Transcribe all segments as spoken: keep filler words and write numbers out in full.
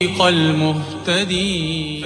المهتدي.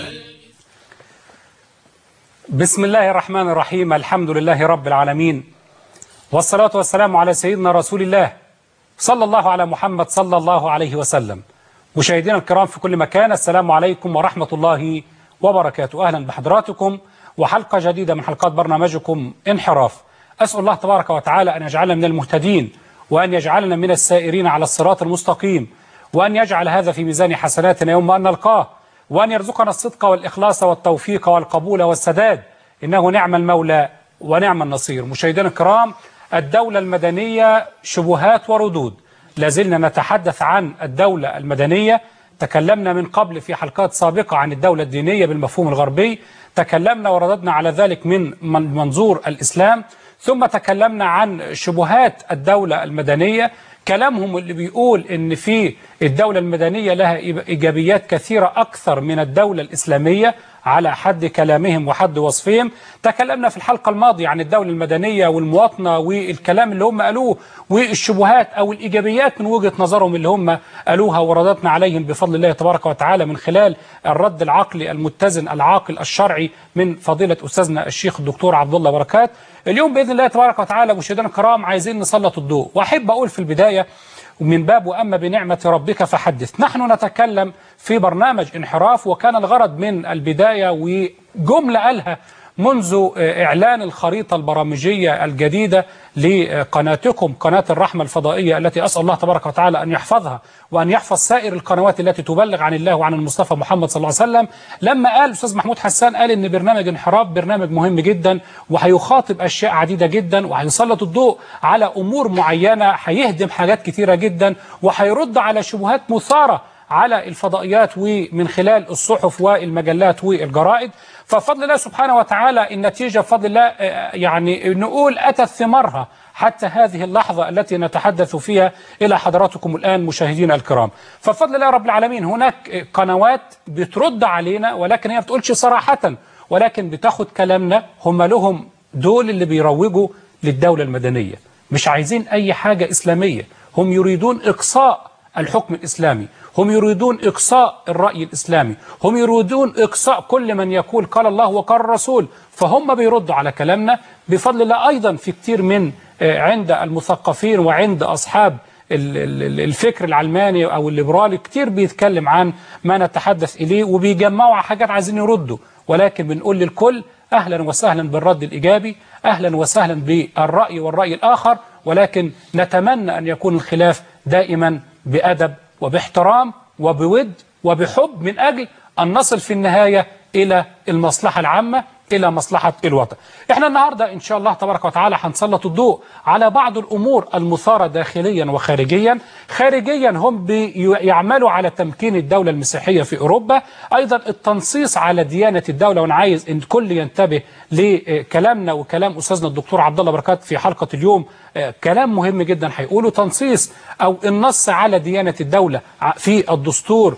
بسم الله الرحمن الرحيم. الحمد لله رب العالمين، والصلاة والسلام على سيدنا رسول الله صلى الله على محمد صلى الله عليه وسلم. مشاهدينا الكرام في كل مكان، السلام عليكم ورحمة الله وبركاته. أهلا بحضراتكم وحلقة جديدة من حلقات برنامجكم انحراف. أسأل الله تبارك وتعالى أن يجعلنا من المهتدين، وأن يجعلنا من السائرين على الصراط المستقيم، وأن يجعل هذا في ميزان حسناتنا يوم أن نلقاه، وأن يرزقنا الصدق والإخلاص والتوفيق والقبول والسداد، إنه نعم المولى ونعم النصير. مشاهدينا الكرام، الدولة المدنية شبهات وردود. لازلنا نتحدث عن الدولة المدنية. تكلمنا من قبل في حلقات سابقة عن الدولة الدينية بالمفهوم الغربي، تكلمنا ورددنا على ذلك من منظور الإسلام، ثم تكلمنا عن شبهات الدولة المدنية. كلامهم اللي بيقول ان في الدولة المدنية لها ايجابيات كثيرة اكثر من الدولة الاسلامية على حد كلامهم وحد وصفهم. تكلمنا في الحلقة الماضية عن الدولة المدنية والمواطنة والكلام اللي هم قالوه والشبهات او الايجابيات من وجهة نظرهم اللي هم قالوها، ورددنا عليهم بفضل الله تبارك وتعالى من خلال الرد العقلي المتزن العاقل الشرعي من فضيلة استاذنا الشيخ الدكتور عبد الله بركات. اليوم بإذن الله تبارك وتعالى مشاهدينا الكرام عايزين نسلط الضوء، وأحب أقول في البداية من باب وأما بنعمة ربك فحدث. نحن نتكلم في برنامج انحراف، وكان الغرض من البداية وجملة قالها منذ إعلان الخريطة البرامجية الجديدة لقناتكم قناة الرحمة الفضائية، التي أسأل الله تبارك وتعالى أن يحفظها وأن يحفظ سائر القنوات التي تبلغ عن الله وعن المصطفى محمد صلى الله عليه وسلم. لما قال الأستاذ محمود حسان قال إن برنامج انحراف برنامج مهم جدا، وهيخاطب أشياء عديدة جدا، وهيسلط الضوء على أمور معينة، هيهدم حاجات كثيرة جدا، وهيرد على شبهات مثارة على الفضائيات ومن خلال الصحف والمجلات والجرائد. ففضل الله سبحانه وتعالى النتيجة بفضل الله يعني نقول أتت ثمارها حتى هذه اللحظة التي نتحدث فيها إلى حضراتكم الآن مشاهدينا الكرام. ففضل الله رب العالمين هناك قنوات بترد علينا، ولكن هي ما بتقولش صراحة، ولكن بتاخد كلامنا. هم لهم دول اللي بيروجوا للدولة المدنية، مش عايزين أي حاجة إسلامية، هم يريدون إقصاء الحكم الإسلامي، هم يريدون إقصاء الرأي الإسلامي، هم يريدون إقصاء كل من يقول قال الله وقال الرسول. فهم بيردوا على كلامنا بفضل الله. أيضا في كتير من عند المثقفين وعند أصحاب الفكر العلماني أو الليبرالي كتير بيتكلم عن ما نتحدث إليه، وبيجمعوا حاجات عايزين يردوا، ولكن بنقول للكل أهلا وسهلا بالرد الإيجابي، أهلا وسهلا بالرأي والرأي الآخر، ولكن نتمنى أن يكون الخلاف دائما بأدب وباحترام وبود وبحب، من أجل أن نصل في النهاية إلى المصلحة العامة، إلى مصلحة الوطن. إحنا النهاردة إن شاء الله تبارك وتعالى هنسلط الضوء على بعض الأمور المثارة داخليا وخارجيا. خارجيا هم بيعملوا على تمكين الدولة المسيحية في أوروبا، أيضا التنصيص على ديانة الدولة. وأنا عايز إن الكل ينتبه لكلامنا وكلام أستاذنا الدكتور عبد الله بركات في حلقة اليوم، كلام مهم جدا هيقوله. تنصيص أو النص على ديانة الدولة في الدستور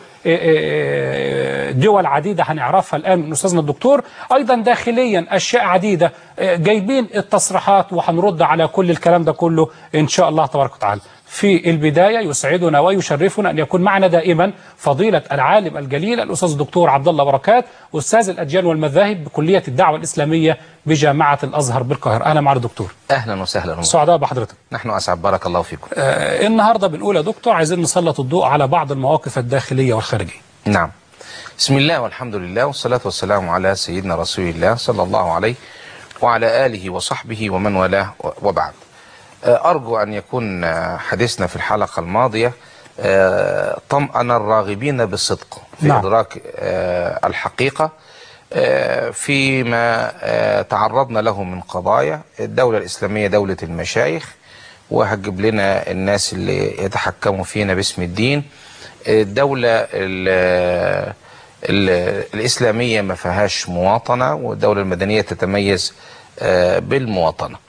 دول عديدة هنعرفها الآن من أستاذنا الدكتور. أيضا داخليا أشياء عديدة جايبين التصريحات، وهنرد على كل الكلام ده كله إن شاء الله تبارك وتعالى. في البداية يسعدنا ويشرفنا أن يكون معنا دائما فضيلة العالم الجليل الأستاذ الدكتور عبد الله بركات، أستاذ الأديان والمذاهب بكلية الدعوة الإسلامية بجامعة الأزهر بالقاهرة. أهلا معنا دكتور. أهلا وسهلا. سعداء بحضرتك. نحن أسعد، بارك الله فيكم. آه النهاردة بنقول يا دكتور عايزين نسلط الضوء على بعض المواقف الداخلية والخارجية. نعم. بسم الله والحمد لله والصلاة والسلام على سيدنا رسول الله صلى الله عليه وعلى آله وصحبه ومن والاه، وبعد. أرجو أن يكون حديثنا في الحلقة الماضية طمأن الراغبين بالصدق في نعم. إدراك الحقيقة فيما تعرضنا له من قضايا. الدولة الإسلامية دولة المشايخ، وهتجيب لنا الناس اللي يتحكموا فينا باسم الدين. الدولة ال ال الإسلامية ما فيهاش مواطنة، والدولة المدنية تتميز بالمواطنة.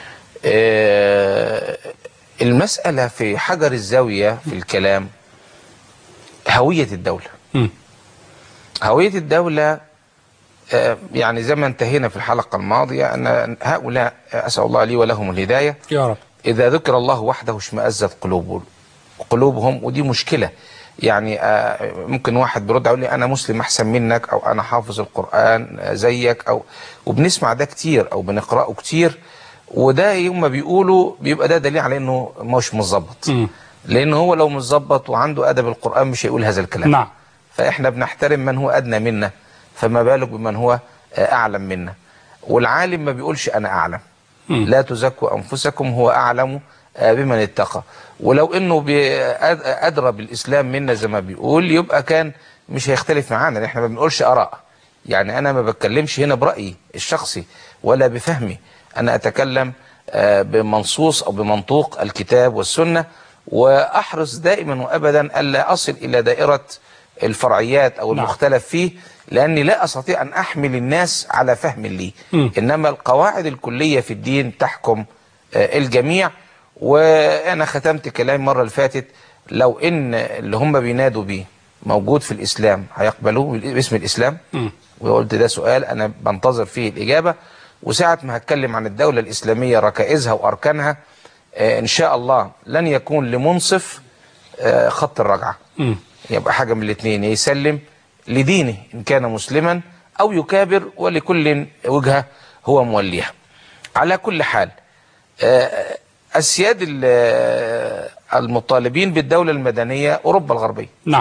المسألة في حجر الزاوية في الكلام هوية الدولة. م. هوية الدولة يعني زي ما انتهينا في الحلقة الماضية أن هؤلاء أسأل الله لي ولهم الهداية يا رب. إذا ذكر الله وحده اشمأزت قلوبهم قلوبهم ودي مشكلة. يعني آه، ممكن واحد بيرد يقول لي انا مسلم احسن منك، او انا حافظ القرآن زيك، او وبنسمع ده كتير او بنقرأه كتير، وده يوم ما بيقولوا بيبقى ده دليل على انه مش مظبط. لان هو لو مظبط وعنده ادب القرآن مش هيقول هذا الكلام. نعم. فاحنا بنحترم من هو ادنى منا، فما بالك بمن هو آه، اعلم منا. والعالم ما بيقولش انا اعلم. مم. لا تزكوا انفسكم هو اعلم آه، بمن اتقى. ولو انه بي- أد- ادرى بالاسلام منا زي ما بيقول، يبقى كان مش هيختلف معانا. احنا ما بنقولش اراء، يعني انا ما بتكلمش هنا برايي الشخصي ولا بفهمي، انا اتكلم آه، بمنصوص او بمنطوق الكتاب والسنه، واحرص دائما وابدا الا اصل الى دائره الفرعيات او نعم. المختلف فيه، لاني لا استطيع ان احمل الناس على فهم لي. مم. انما القواعد الكليه في الدين تحكم آه، الجميع. وانا ختمت كلام المره اللي فاتت، لو ان اللي هم بينادوا بيه موجود في الاسلام هيقبلوه باسم الاسلام؟ مم. وقلت ده سؤال انا بنتظر فيه الاجابه. وساعه ما هتكلم عن الدوله الاسلاميه ركائزها واركانها، آه، ان شاء الله لن يكون لمنصف آه، خط الرجعه. مم. يبقى حاجه من الاثنين، يسلم لدينه ان كان مسلما، او يكابر، ولكل وجهه هو موليها. على كل حال، آه، السياد ال- آه، المطالبين بالدوله المدنيه اوروبا الغربيه. نعم.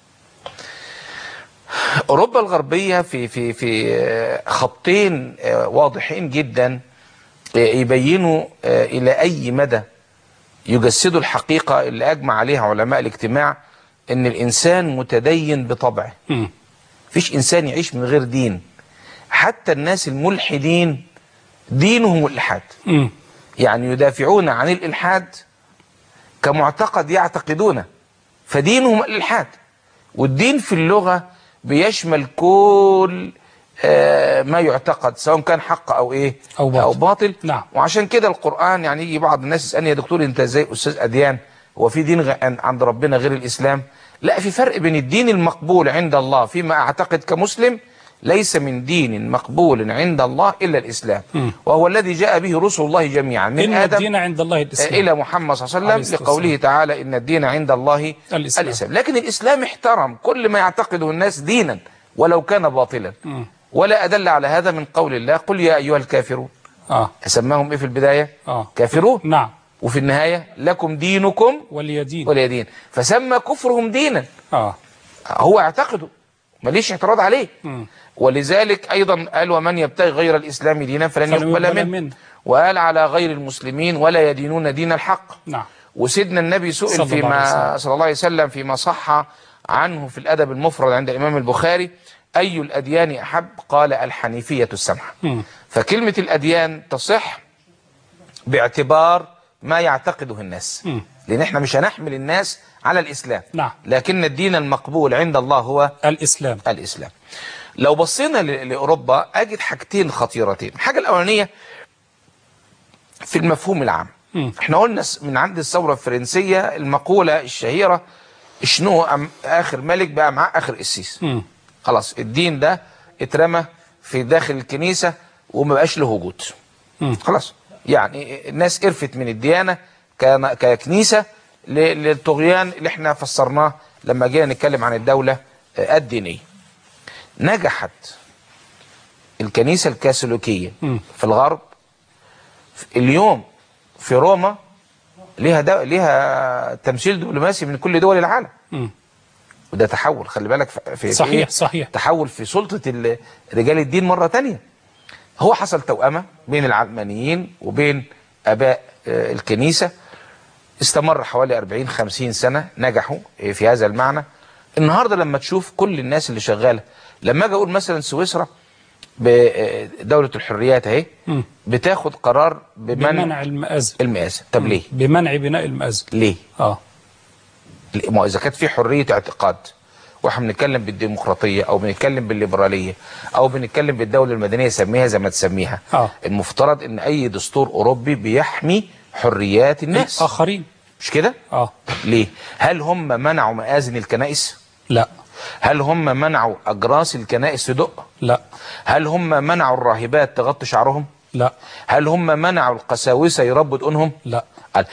اوروبا الغربيه في في في آه، خطين آه، واضحين جدا آه، يبينوا آه، الى اي مدى يجسدوا الحقيقه اللي اجمع عليها علماء الاجتماع، ان الانسان متدين بطبعه. مم. فيش انسان يعيش من غير دين. حتى الناس الملحدين دينهم الالحاد، مم. يعني يدافعون عن الالحاد كمعتقد يعتقدونه، فدينهم الالحاد. والدين في اللغه بيشمل كل آه، ما يعتقد، سواء كان حق او ايه أو باطل. او باطل. نعم. وعشان كده القران، يعني يجي بعض الناس يسالني يا دكتور انت ازاي استاذ اديان، هو في دين غ- عند ربنا غير الاسلام؟ لا، في فرق بين الدين المقبول عند الله فيما اعتقد كمسلم، ليس من دين مقبول عند الله الا الاسلام، مم. وهو الذي جاء به رسل الله جميعا من إن ادم الدين عند الله الإسلام. الى محمد صلى الله عليه عليه الصلاة وسلم، لقوله والسلام. تعالى ان الدين عند الله الإسلام. الاسلام. لكن الاسلام احترم كل ما يعتقده الناس دينا ولو كان باطلا. مم. ولا ادل على هذا من قول الله قل يا ايها الكافرون. آه. سماهم ايه في البدايه؟ آه. كافرون. نعم. وفي النهايه لكم دينكم ولي دين. ولي دين. فسمى كفرهم دينا، آه. هو اعتقده، ماليش اعتراض عليه. مم. ولذلك ايضا قال ومن يبتغي غير الاسلام دينا فلن فلن يقبل يقبل منه. منه. وقال على غير المسلمين ولا يدينون دين الحق. نعم. وسيدنا النبي صلى سئل الله عليه فيما وسلم. صلى الله عليه وسلم فيما صح عنه في الادب المفرد عند الامام البخاري: اي الاديان احب؟ قال الحنيفيه السمحه. مم. فكلمه الاديان تصح باعتبار ما يعتقده الناس، مم. لان احنا مش هنحمل الناس على الاسلام. نعم. لكن الدين المقبول عند الله هو الإسلام. الاسلام. لو بصينا ل- لاوروبا اجد حاجتين خطيرتين. الحاجه الاولانيه في المفهوم العام. مم. احنا قلنا س- من عند الثوره الفرنسيه المقوله الشهيره: شنو أم اخر ملك بقى معاه اخر قسيس. مم. خلاص الدين ده اترمى في داخل الكنيسه وما بقاش له وجود. مم. خلاص، يعني الناس قرفت من الديانه كن- ككنيسه ل- للطغيان اللي احنا فسرناه لما جينا نتكلم عن الدوله آه، الدينيه. نجحت الكنيسه الكاثوليكيه مم. في الغرب اليوم في روما ليها دو... ليها تمثيل دبلوماسي من كل دول العالم. مم. وده تحول، خلي بالك في في صحيح، إيه؟ صحيح. تحول في سلطه ال- رجال الدين مره تانية. هو حصل توأمه بين العلمانيين وبين اباء آه، الكنيسه، استمر حوالي أربعين خمسين سنه، نجحوا آه، في هذا المعنى. النهارده لما تشوف كل الناس اللي شغاله، لما اجي اقول مثلا سويسرا بدوله الحريات اهي مم. بتاخد قرار بمنع بمنع المآذن. المآذن. طب ليه؟ بمنع بناء المآذن. ليه؟ اه ليه؟ ما اذا كانت في حريه اعتقاد، واحنا بنتكلم بالديمقراطيه او بنتكلم بالليبراليه او بنتكلم بالدوله المدنيه، سميها زي ما تسميها، اه المفترض ان اي دستور اوروبي بيحمي حريات الناس، آخرين. مش كده؟ اه ليه؟ هل هم منعوا مآذن الكنائس؟ لا هل هم منعوا اجراس الكنائس تدق؟ لا هل هم منعوا الراهبات تغطي شعرهم؟ لا. هل هم منعوا القساوسة يربوا دقونهم؟ لا.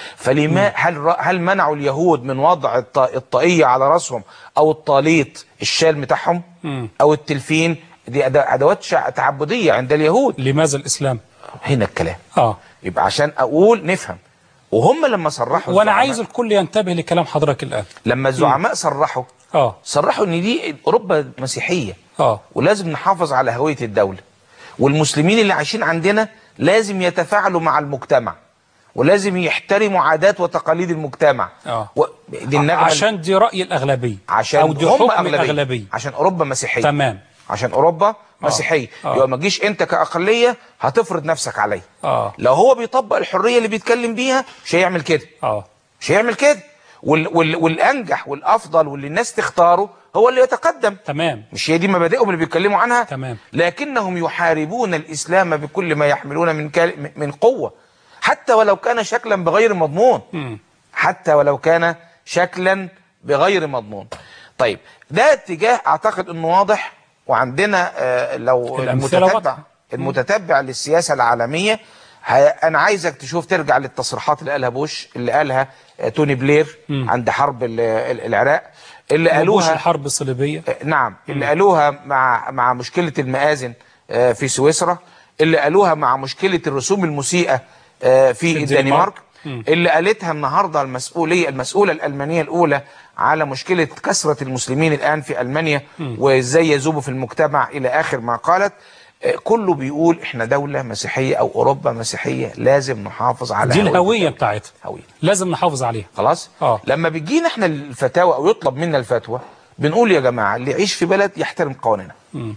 فلما هل هل منعوا اليهود من وضع الطاقية على راسهم او الطاليط الشال بتاعهم او التلفين؟ دي ادوات تعبدية عند اليهود. لماذا الاسلام؟ هنا الكلام. اه يبقى عشان اقول نفهم. وهم لما صرحوا، وانا عايز الكل ينتبه لكلام حضرتك الان. لما الزعماء صرحوا اه صرحوا ان دي اوروبا مسيحية اه ولازم نحافظ على هوية الدولة، والمسلمين اللي عايشين عندنا لازم يتفاعلوا مع المجتمع ولازم يحترموا عادات وتقاليد المجتمع. اه و... دي النغمة عشان دي رأي الأغلبية عشان أو دي هم حكم أغلبية. الأغلبية. عشان أوروبا مسيحية. تمام. عشان أوروبا مسيحية. آه. يبقى ما تجيش أنت كأقلية هتفرض نفسك عليه. آه. لو هو بيطبق الحرية اللي بيتكلم بيها مش هيعمل كده. اه مش هيعمل كده. وال... وال... والأنجح والأفضل واللي الناس تختاره هو اللي يتقدم. تمام. مش هي دي مبادئهم اللي بيتكلموا عنها؟ تمام. لكنهم يحاربون الإسلام بكل ما يحملون من كال... من قوة، حتى ولو كان شكلا بغير مضمون. م. حتى ولو كان شكلا بغير مضمون. طيب ده اتجاه اعتقد انه واضح. وعندنا آه لو المتتبع المتتبع للسياسة العالمية، انا عايزك تشوف ترجع للتصريحات اللي قالها بوش، اللي قالها آه توني بلير م. عند حرب العراق، اللي قالوها الحرب الصليبية. آه نعم. اللي قالوها مع مع مشكلة المآذن آه في سويسرا، اللي قالوها مع مشكلة الرسوم المسيئة في, في الدنمارك، اللي قالتها النهاردة المسؤولية المسؤولة الألمانية الأولى على مشكلة كثرة المسلمين الآن في ألمانيا وإزاي يذوبوا في المجتمع إلى آخر ما قالت. كله بيقول إحنا دولة مسيحية أو أوروبا مسيحية، لازم نحافظ على دي الهوية بتاعتها، هوية لازم نحافظ عليها. خلاص. آه. لما بيجينا إحنا الفتاوى أو يطلب منا الفتوى بنقول يا جماعة اللي يعيش في بلد يحترم قوانينها.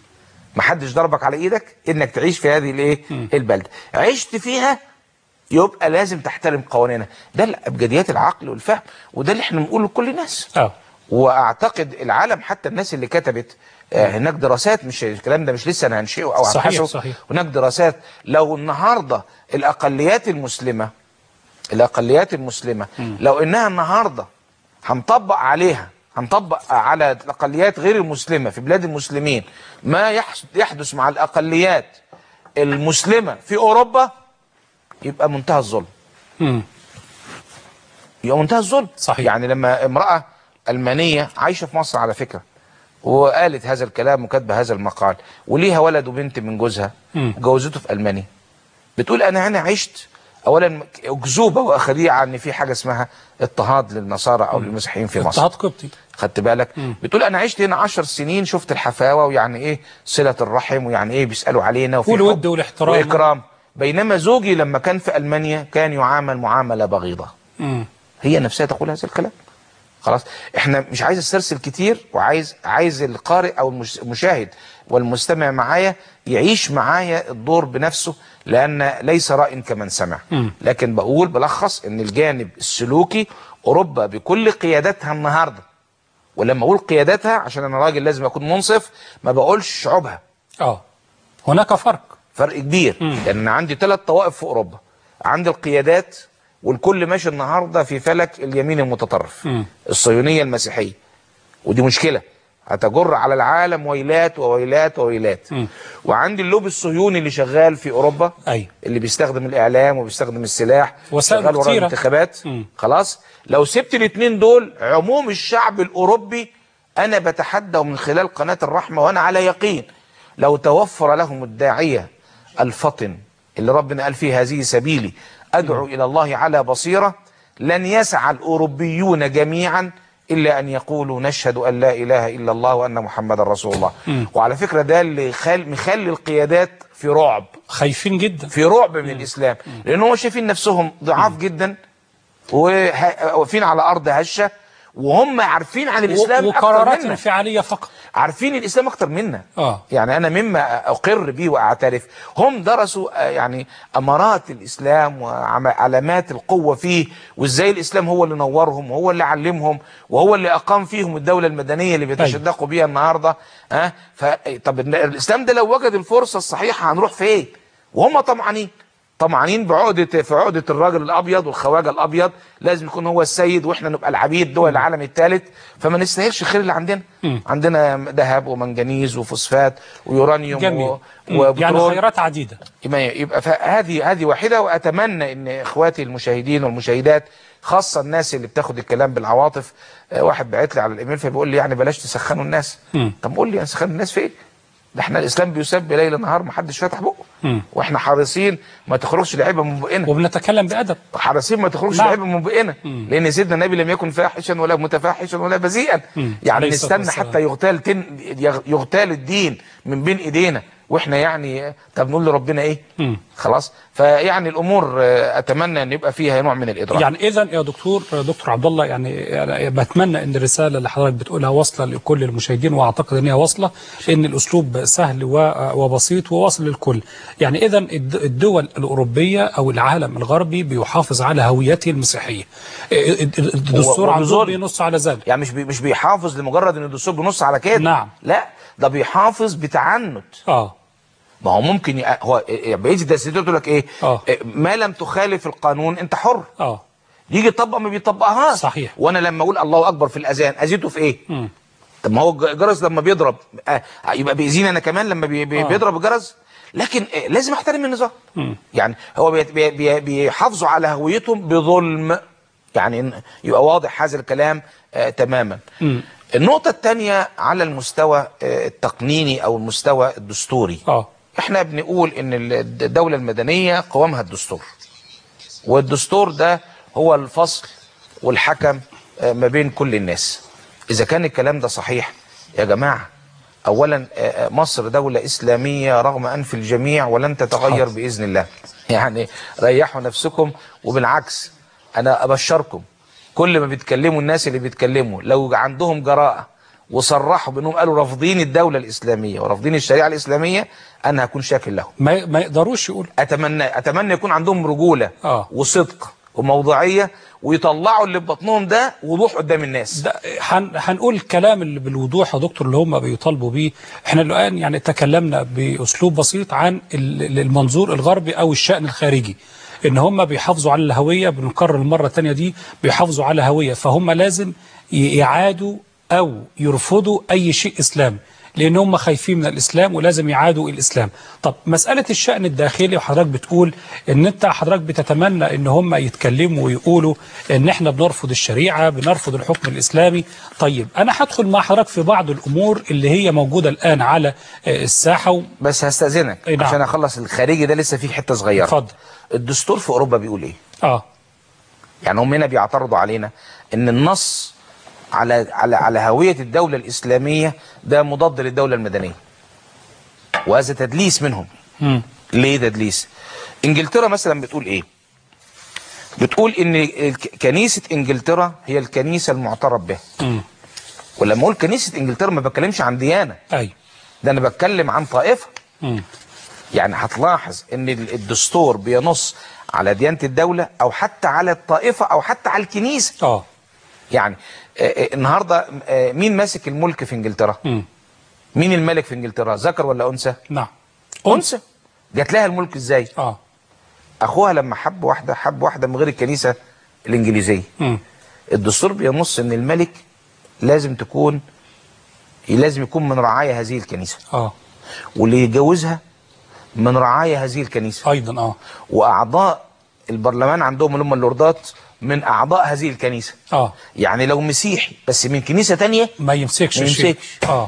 ما حدش ضربك على إيدك إنك تعيش في هذه الإيه البلد، عشت فيها يبقى لازم تحترم قوانينها. ده الابجديات العقل والفهم، وده اللي احنا بنقوله لكل الناس. اه واعتقد العالم حتى الناس اللي كتبت آه هناك دراسات، مش الكلام ده مش لسه انا هنشئه او هبحثه. صحيح. هناك دراسات لو النهارده الاقليات المسلمه الاقليات المسلمه م. لو انها النهارده هنطبق عليها هنطبق على الاقليات غير المسلمه في بلاد المسلمين ما يحدث مع الاقليات المسلمه في اوروبا، يبقى منتهى الظلم. امم يبقى منتهى الظلم. صحيح. يعني لما امرأة ألمانية عايشة في مصر على فكرة وقالت هذا الكلام وكاتبه هذا المقال وليها ولد وبنت من جوزها جوزته في ألمانيا، بتقول أنا هنا عشت أولا أكذوبة وخديعة إن في حاجة اسمها اضطهاد للنصارى أو للمسيحيين في مصر. اضطهاد قبطي. خدت بالك؟ مم. بتقول أنا عشت هنا عشر سنين، شفت الحفاوة ويعني إيه صلة الرحم ويعني إيه بيسألوا علينا وفي والود والاحترام وإكرام. بينما زوجي لما كان في ألمانيا كان يعامل معاملة بغيضة. مم. هي نفسها تقول هذا الكلام. خلاص. احنا مش عايز استرسل كتير، وعايز عايز القارئ او المشاهد والمستمع معايا يعيش معايا الدور بنفسه، لان ليس راء كمن سمع. م. لكن بقول بلخص ان الجانب السلوكي اوروبا بكل قياداتها النهارده، ولما اقول قياداتها عشان انا راجل لازم اكون منصف، ما بقولش شعوبها. اه هناك فرق فرق كبير. م. لان يعني عندي ثلاث طوائف في اوروبا، عندي القيادات والكل ماشي النهارده في فلك اليمين المتطرف، م. الصهيونيه المسيحيه، ودي مشكله هتجر على العالم ويلات وويلات وويلات. م. وعندي اللوب الصهيوني اللي شغال في اوروبا، أيوة. اللي بيستخدم الاعلام وبيستخدم السلاح وشغال ورا الانتخابات. م. خلاص. لو سبت الاثنين دول عموم الشعب الاوروبي انا بتحدى من خلال قناه الرحمه وانا على يقين لو توفر لهم الداعيه الفطن اللي ربنا قال فيه هذه سبيلي أدعو إلى الله على بصيرة، لن يسعى الأوروبيون جميعا إلا أن يقولوا نشهد أن لا إله إلا الله وأن محمد رسول الله. م. وعلى فكرة ده اللي خل... مخلي القيادات في رعب، خايفين جدا، في رعب من م. الإسلام، لأنهم شايفين نفسهم ضعاف م. جدا وواقفين على أرض هشة، وهم عارفين عن الإسلام وقرارات انفعالية فقط، عارفين الإسلام أكتر منا. آه. يعني أنا مما أقر به وأعترف، هم درسوا يعني أمارات الإسلام وعلامات القوة فيه، وإزاي الإسلام هو اللي نورهم وهو اللي علمهم وهو اللي أقام فيهم الدولة المدنية اللي بيتشدقوا بيها النهاردة. ها أه؟ طب الإسلام ده لو وجد الفرصة الصحيحة هنروح فين؟ وهم طمعانين. طمعانين بعقده في عقده الراجل الابيض والخواجه الابيض، لازم يكون هو السيد واحنا نبقى العبيد، دول العالم الثالث، فما نستاهلش الخير اللي عندنا. م. عندنا ذهب ومنجنيز وفوسفات ويورانيوم جميل. و... وبترول، يعني خيرات عديده. يبقى هذه هذه واحده. واتمنى ان اخواتي المشاهدين والمشاهدات، خاصه الناس اللي بتاخد الكلام بالعواطف، واحد بعت لي على الايميل فبيقول لي يعني بلاش تسخنوا الناس. م. طب قول لي نسخن الناس في ايه؟ ده احنا الاسلام بيسب ليل نهار ما حدش فاتح بقه، واحنا حريصين ما تخرجش لعيبه من بقنا، وبنتكلم بادب، حريصين ما تخرجش لعيبه من بقنا، لان سيدنا النبي لم يكن فاحشا ولا متفاحشا ولا بذيئا. يعني نستنى حتى يغتال تن يغتال الدين من بين ايدينا واحنا يعني طب نقول لربنا ايه؟ مم. خلاص. فيعني الامور اتمنى ان يبقى فيها نوع من الادراك. يعني اذا يا دكتور دكتور عبد الله، يعني, يعني بتمنى ان الرساله اللي حضرتك بتقولها واصله لكل المشاهدين، واعتقد ان هي واصله، ان الاسلوب سهل وبسيط وواصل للكل. يعني اذا الدول الاوروبيه او العالم الغربي بيحافظ على هويته المسيحيه. الدستور عندهم بينص على ذلك. يعني مش مش بيحافظ لمجرد ان الدستور بينص على كده. نعم. لا، ده بيحافظ بتعنت. اه ما هو ممكن ي... هو بقيه الدستور تقول لك ايه؟ أوه. ما لم تخالف القانون انت حر. اه يجي يطبق ما بيطبقهاش. صحيح. وانا لما اقول الله اكبر في الاذان اذيته في ايه؟ م. طب ما هو الجرس لما بيضرب آه يبقى بيأذيني انا كمان لما بي... بي... آه. بيضرب الجرس. لكن آه لازم احترم النظام. م. يعني هو بي... بي... بي... بيحافظوا على هويتهم بظلم. يعني يبقى واضح هذا الكلام آه تماما. م. النقطة الثانية على المستوى آه التقنيني او المستوى الدستوري. اه احنا بنقول ان الدولة المدنية قوامها الدستور، والدستور ده هو الفصل والحكم ما بين كل الناس. اذا كان الكلام ده صحيح يا جماعة، اولا مصر دولة اسلامية رغم انف الجميع ولن تتغير باذن الله. يعني ريحوا نفسكم، وبالعكس انا ابشركم كل ما بيتكلموا الناس اللي بيتكلموا لو عندهم جراءة وصرحوا بانهم قالوا رافضين الدولة الاسلامية ورافضين الشريعة الاسلامية، انا هكون شاكر لهم. ما ما يقدروش يقولوا. اتمنى اتمنى يكون عندهم رجولة آه. وصدق وموضوعية، ويطلعوا اللي في بطنهم ده وضوح قدام الناس. هنقول الكلام اللي بالوضوح يا دكتور اللي هم بيطالبوا بيه. احنا الان يعني تكلمنا باسلوب بسيط عن المنظور الغربي او الشأن الخارجي، ان هم بيحافظوا على الهوية. بنكرر المرة الثانية دي، بيحافظوا على هوية، فهم لازم يعادوا أو يرفضوا أي شيء إسلامي، لأن هم خايفين من الإسلام ولازم يعادوا الإسلام. طب مسألة الشأن الداخلي، وحضرتك بتقول إن أنت حضرتك بتتمنى إن هم يتكلموا ويقولوا إن إحنا بنرفض الشريعة، بنرفض الحكم الإسلامي. طيب أنا هدخل مع حضرتك في بعض الأمور اللي هي موجودة الآن على الساحة و... بس هستأذنك نعم. عشان أخلص الخارجي ده، لسه فيه حتة صغيرة. اتفضل. الدستور في أوروبا بيقول إيه؟ آه يعني هم هنا بيعترضوا علينا إن النص على على على هوية الدولة الإسلامية ده مضاد للدولة المدنية، وهذا تدليس منهم. م. ليه تدليس؟ إنجلترا مثلا بتقول إيه؟ بتقول إن كنيسة إنجلترا هي الكنيسة المعترف بها. م. ولما أقول كنيسة إنجلترا ما بتكلمش عن ديانة. أي. ده أنا بتكلم عن طائفة. م. يعني هتلاحظ إن الدستور بينص على ديانة الدولة أو حتى على الطائفة أو حتى على الكنيسة. آه يعني النهارده مين ماسك الملك في انجلترا؟ م. مين الملك في انجلترا؟ ذكر ولا انثى؟ نعم انثى. جات لها الملك ازاي؟ اه اخوها لما حب واحده حب واحده من غير الكنيسه الانجليزيه. م. الدستور بينص ان الملك لازم تكون لازم يكون من رعايا هذه الكنيسه. اه واللي يتجوزها من رعايا هذه الكنيسه ايضا. اه واعضاء البرلمان عندهم اللي هم اللوردات من اعضاء هذه الكنيسه. اه يعني لو مسيحي بس من كنيسه ثانيه ما يمسكش ما يمسكش. اه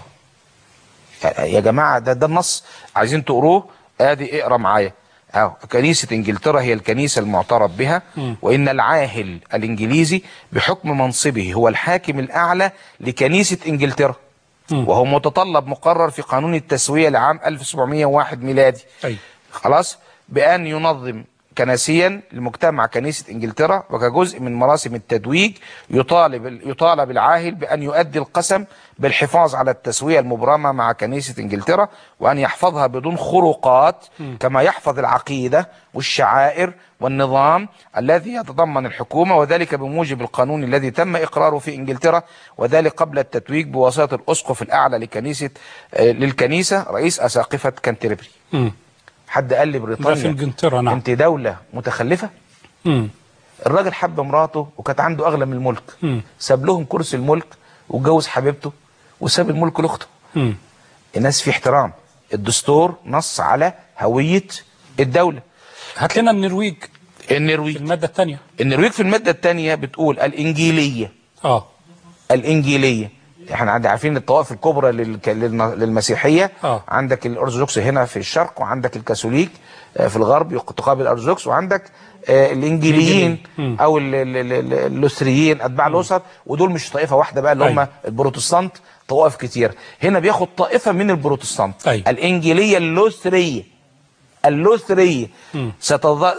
يا جماعه ده ده النص، عايزين تقروه. ادي اقرا معايا اهو. كنيسه انجلترا هي الكنيسه المعترف بها، م. وان العاهل الانجليزي بحكم منصبه هو الحاكم الاعلى لكنيسه انجلترا، م. وهو متطلب مقرر في قانون التسويه لعام ألف وسبعمائة وواحد ميلادي. أي. خلاص. بان ينظم كنسيا لمجتمع كنيسة انجلترا، وكجزء من مراسم التتويج يطالب يطالب العاهل بأن يؤدي القسم بالحفاظ على التسوية المبرمة مع كنيسة انجلترا، وأن يحفظها بدون خروقات كما يحفظ العقيدة والشعائر والنظام الذي يتضمن الحكومة، وذلك بموجب القانون الذي تم إقراره في انجلترا، وذلك قبل التتويج بواسطة الأسقف الأعلى لكنيسة للكنيسة رئيس أساقفة كانتربري. حد قال لي بريطانيا في انجلترا نعم. انت دولة متخلفة؟ مم. الراجل حب مراته وكانت عنده اغلى من الملك، مم. ساب لهم كرسي الملك واتجوز حبيبته وساب الملك لاخته. مم. الناس في احترام. الدستور نص على هوية الدولة. هات لنا النرويج. النرويج المادة الثانية. النرويج في المادة الثانية بتقول الإنجيلية. اه الإنجيلية. احنا عارفين الطوائف الكبرى للمسيحية. آه. عندك الأرثوذكس هنا في الشرق، وعندك الكاثوليك في الغرب تقابل الأرثوذكس، وعندك الإنجيليين أو اللوثريين أتباع الأسر، ودول مش طائفة واحدة بقى اللي هم أي. البروتستانت، طوائف كتير. هنا بياخد طائفة من البروتستانت. أي. الإنجيلية اللوثرية اللوثرية ستظل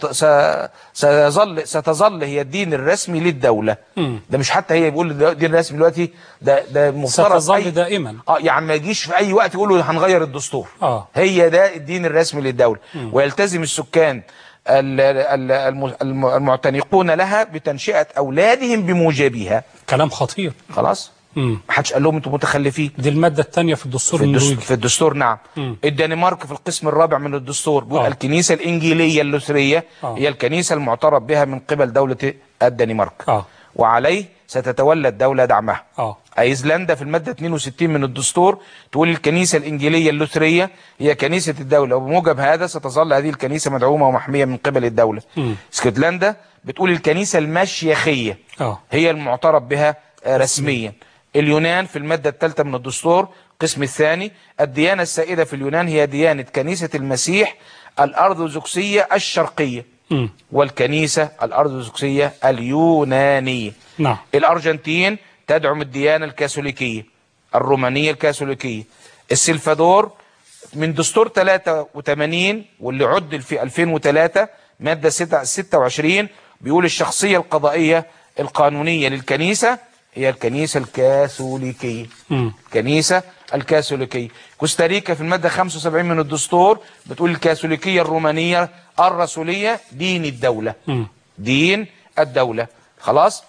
ستظل ستظل هي الدين الرسمي للدولة. مم. ده مش حتى هي بيقول الدين الرسمي دلوقتي، ده ده مفترض ستظل أي... دائما. اه يعني ما يجيش في اي وقت يقولوا هنغير الدستور. اه هي ده الدين الرسمي للدولة. مم. ويلتزم السكان المعتنقون لها بتنشئة اولادهم بموجبها. كلام خطير. خلاص. ما حدش قال لهم انتم متخلفين. دي المادة الثانية في الدستور في الدستور, النرويجي. في الدستور نعم. مم. الدنمارك في القسم الرابع من الدستور بيقول آه. الكنيسة الإنجيلية اللوثرية آه. هي الكنيسة المعترف بها من قبل دولة الدنمارك. آه. وعليه ستتولى الدولة دعمها. آه. أيسلندا في المادة اثنين وستين من الدستور تقول الكنيسة الإنجيلية اللوثرية هي كنيسة الدولة، وبموجب هذا ستظل هذه الكنيسة مدعومة ومحمية من قبل الدولة. مم. اسكتلندا بتقول الكنيسة المشيخية آه. هي المعترف بها رسميا. اليونان في المادة الثالثة من الدستور قسم الثاني الديانة السائدة في اليونان هي ديانة كنيسة المسيح الأرثوذكسية الشرقية. م. والكنيسة الأرثوذكسية اليونانية. نعم. الأرجنتين تدعم الديانة الكاثوليكية الرومانية الكاثوليكية. السلفادور من دستور ثلاثة وثمانين واللي عدل في ألفين وثلاثة مادة ستة وعشرين بيقول الشخصية القضائية القانونية للكنيسة هي الكنيسة الكاثوليكية. م. الكنيسة الكاثوليكية. كوستاريكا في المادة خمسة وسبعين من الدستور بتقول الكاثوليكية الرومانية الرسولية دين الدولة. م. دين الدولة. خلاص.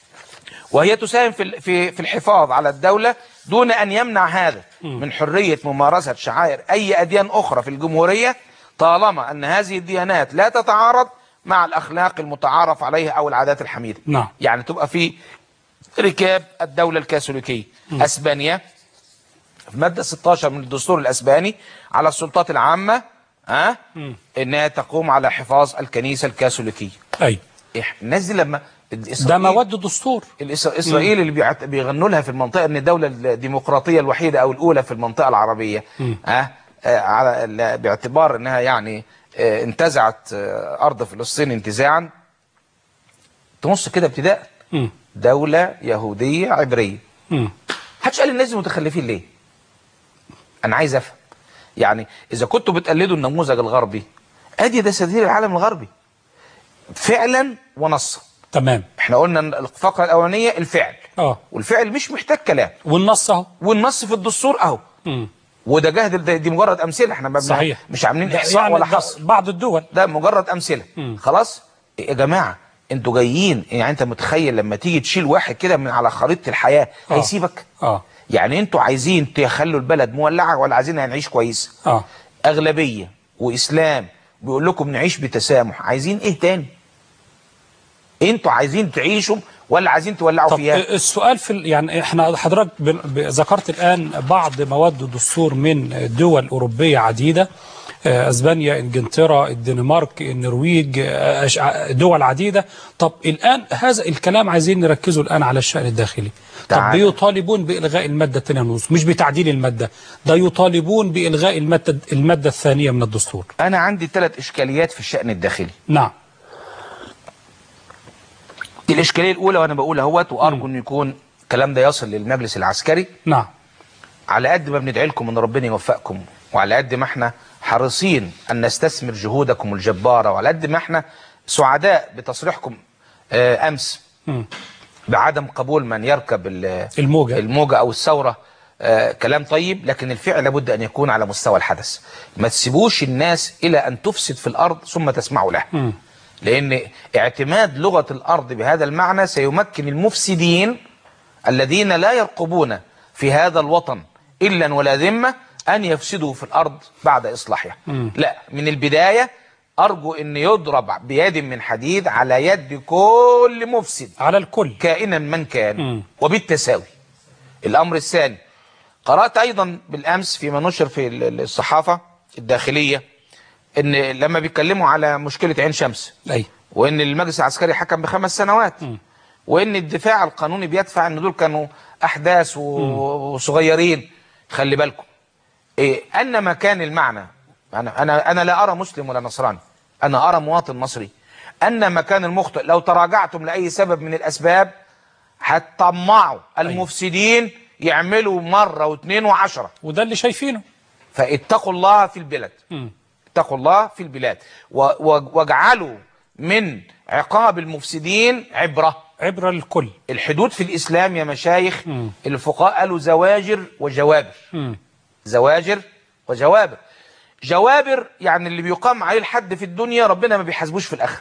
وهي تساهم في في في الحفاظ على الدولة دون أن يمنع هذا م. من حرية ممارسة شعائر أي أديان أخرى في الجمهورية، طالما أن هذه الديانات لا تتعارض مع الأخلاق المتعارف عليها أو العادات الحميدة. نعم. يعني تبقى في ركاب الدولة الكاثوليكية. م. أسبانيا في مادة ستة عشر من الدستور الأسباني على السلطات العامة ها أه؟ انها تقوم على حفاظ الكنيسة الكاثوليكية. اي الناس دي لما ده مواد الدستور الإسرائيل اللي بيغنوا لها في المنطقة ان الدولة الديمقراطية الوحيدة او الاولى في المنطقة العربية ها أه؟ على باعتبار انها يعني اه انتزعت اه ارض فلسطين انتزاعا، تنص كده ابتداء م. دولة يهودية عبرية. محدش قال الناس دي متخلفين ليه؟ انا عايز افهم. يعني اذا كنتوا بتقلدوا النموذج الغربي، ادي دساتير العالم الغربي فعلا ونصا. تمام. احنا قلنا الفقره الاولانيه الفعل. اه والفعل مش محتاج كلام. والنص اهو. والنص في الدستور اهو. امم وده جهد، دي مجرد امثله، احنا صحيح مش عاملين احصاء يعني ولا حصر. بعض الدول ده مجرد امثله. مم. خلاص يا جماعه انتوا جايين، يعني انت متخيل لما تيجي تشيل واحد كده من على خريطه الحياه آه. هيسيبك؟ اه يعني انتوا عايزين تخلوا البلد مولعه ولا عايزين نعيش كويس؟ اه اغلبيه واسلام بيقول لكم نعيش بتسامح، عايزين ايه تاني؟ انتوا عايزين تعيشوا ولا عايزين تولعوا طب فيها؟ السؤال في يعني احنا حضرتك ذكرت الان بعض مواد الدستور من دول اوروبيه عديده، اسبانيا، انجلترا، الدنمارك، النرويج، دول عديده. طب الان هذا الكلام عايزين نركزه الان على الشأن الداخلي. طب بيطالبون بإلغاء المادة الثانية من الدستور، مش بتعديل المادة، ده يطالبون بإلغاء المادة المادة الثانية من الدستور. أنا عندي ثلاث إشكاليات في الشأن الداخلي. نعم. الإشكالية الأولى وأنا بقول اهوت وأرجو أن يكون الكلام ده يصل للمجلس العسكري. نعم. على قد ما بندعي لكم أن ربنا يوفقكم، وعلى قد ما احنا حريصين أن نستثمر جهودكم الجبارة، وعلى قد ما احنا سعداء بتصريحكم آه أمس م. بعدم قبول من يركب الموجة الموجة أو الثورة، آه كلام طيب، لكن الفعل لابد أن يكون على مستوى الحدث. ما تسيبوش الناس إلى أن تفسد في الأرض ثم تسمعوا لها. م. لأن اعتماد لغة الأرض بهذا المعنى سيمكن المفسدين الذين لا يرقبون في هذا الوطن إلا ولا ذمة أن يفسدوا في الأرض بعد إصلاحها. لا، من البداية أرجو أن يضرب بيد من حديد على يد كل مفسد على الكل كائنا من كان مم. وبالتساوي. الأمر الثاني، قرأت أيضا بالأمس فيما نشر في الصحافة الداخلية أن لما بيتكلموا على مشكلة عين شمس أي وأن المجلس العسكري حكم بخمس سنوات م. وأن الدفاع القانوني بيدفع أن دول كانوا أحداث وصغيرين. خلي بالكم إيه أن ما كان المعنى، أنا, أنا, أنا لا أرى مسلم ولا نصراني، أنا أرى مواطن مصري، أن ما كان المخطئ لو تراجعتم لأي سبب من الأسباب هتطمعوا المفسدين يعملوا مرة واثنين وعشرة، وده اللي شايفينه. فاتقوا الله في البلاد، م. اتقوا الله في البلاد واجعلوا من عقاب المفسدين عبرة عبرة للكل. الحدود في الإسلام يا مشايخ م. الفقهاء قالوا زواجر وجوابر. م. زواجر وجوابر. جوابر يعني اللي بيقام عليه الحد في الدنيا ربنا ما بيحاسبوش في الآخرة،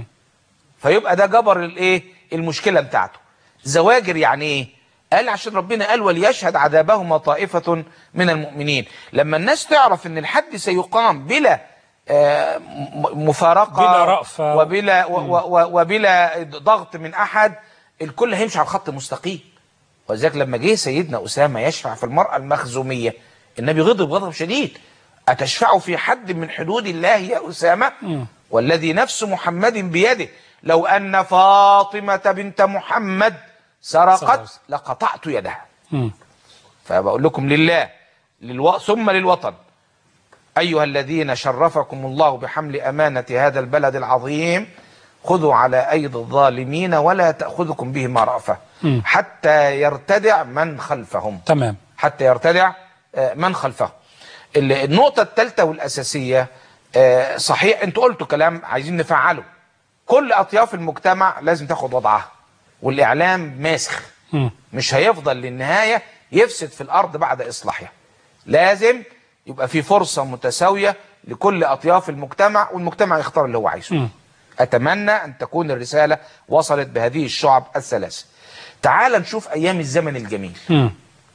فيبقى ده جبر الايه المشكلة بتاعته. زواجر يعني ايه؟ قال عشان ربنا قال وليشهد عذابهما طائفة من المؤمنين. لما الناس تعرف ان الحد سيقام بلا آه مفارقة بلا رأفة وبلا و و وبلا ضغط من احد، الكل هيمشي على الخط المستقيم. ولذلك لما جه سيدنا أسامة يشفع في المرأة المخزومية النبي غضب غضب شديد. أتشفع في حد من حدود الله يا أسامة؟ م. والذي نفس محمد بيده لو أن فاطمة بنت محمد سرقت لقطعت يدها. م. فبقول لكم لله للو... ثم للوطن أيها الذين شرفكم الله بحمل أمانة هذا البلد العظيم خذوا على أيدي الظالمين ولا تأخذكم بهما رأفة حتى يرتدع من خلفهم. تمام. حتى يرتدع من خلفهم. النقطة الثالثة والأساسية، صحيح انتوا قلتوا كلام عايزين نفعله. كل أطياف المجتمع لازم تاخد وضعها، والإعلام ماسخ م. مش هيفضل للنهاية يفسد في الأرض بعد إصلاحها. لازم يبقى في فرصة متساوية لكل أطياف المجتمع والمجتمع يختار اللي هو عايزه. م. أتمنى أن تكون الرسالة وصلت بهذه الشعب الثلاثة. تعال نشوف أيام الزمن الجميل. م.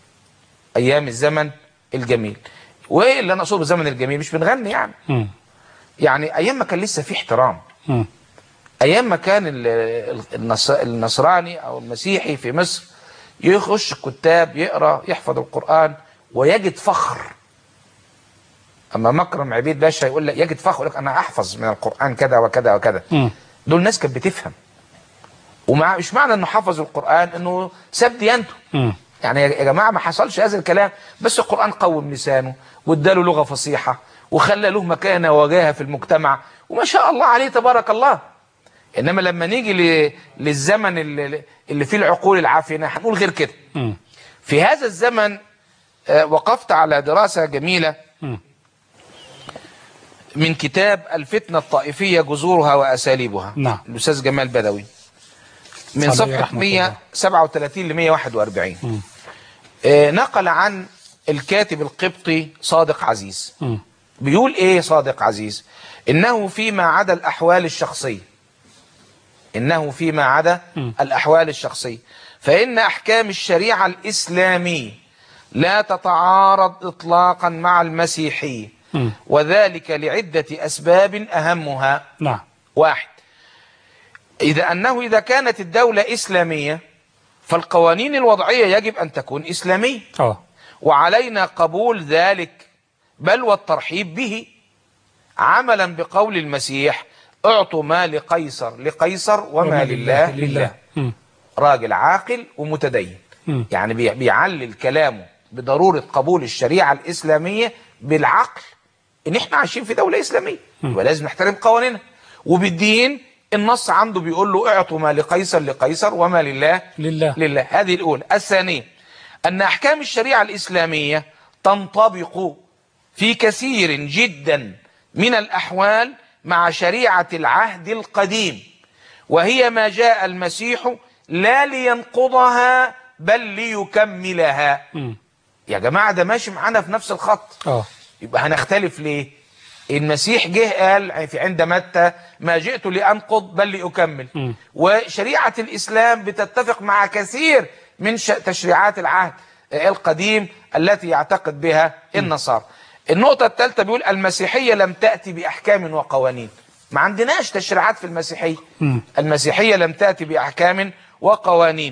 أيام الزمن الجميل. وايه اللي انا اقصده بالزمن الجميل؟ مش بنغني يعني. م. يعني ايام ما كان لسه في احترام. م. ايام ما كان النصراني او المسيحي في مصر يخش الكتاب يقرا يحفظ القرآن ويجد فخر. اما مكرم عبيد باشا يقول لك يجد فخر، يقول لك انا احفظ من القرآن كذا وكذا وكذا. م. دول ناس كانت بتفهم. ومع مش معنى انه حفظ القرآن انه ساب ديانته. م. يعني يا جماعه ما حصلش هذا الكلام، بس القرآن قوم لسانه واداله لغه فصيحه وخلى له مكانه ووجاهه في المجتمع وما شاء الله عليه تبارك الله. انما لما نيجي للزمن اللي, اللي فيه العقول العافنه هنقول غير كده. م. في هذا الزمن وقفت على دراسه جميله م. من كتاب الفتنه الطائفيه جذورها واساليبها. نعم. الاستاذ جمال بدوي من صفحة مئة وسبعة وثلاثين ل مئة وواحد وأربعين. آه نقل عن الكاتب القبطي صادق عزيز. م. بيقول ايه صادق عزيز؟ انه فيما عدا الاحوال الشخصية انه فيما عدا م. الاحوال الشخصية فان احكام الشريعة الاسلامية لا تتعارض اطلاقا مع المسيحية. م. وذلك لعدة اسباب اهمها. نعم. واحد، إذا أنه إذا كانت الدولة إسلامية فالقوانين الوضعية يجب أن تكون إسلامية. أوه. وعلينا قبول ذلك بل والترحيب به عملا بقول المسيح اعطوا ما لقيصر لقيصر وما لله لله. لله. راجل عاقل ومتدين. م. يعني بيعلل كلامه بضرورة قبول الشريعة الإسلامية بالعقل إن إحنا عايشين في دولة إسلامية ولازم نحترم قوانينها، وبالدين النص عنده بيقول له اعطوا ما لقيصر لقيصر وما لله لله, لله. هذه الأولى. الثانية أن أحكام الشريعة الإسلامية تنطبق في كثير جدا من الأحوال مع شريعة العهد القديم، وهي ما جاء المسيح لا لينقضها بل ليكملها. م. يا جماعة ده ماشي معانا في نفس الخط. أوه. يبقى هنختلف ليه؟ المسيح جه قال في عند متى ما جئت لأنقض بل لأكمل. م. وشريعة الإسلام بتتفق مع كثير من تشريعات العهد القديم التي يعتقد بها النصارى. النقطة الثالثة بيقول المسيحية لم تأتي بأحكام وقوانين. ما عندناش تشريعات في المسيحية. م. المسيحية لم تأتي بأحكام وقوانين،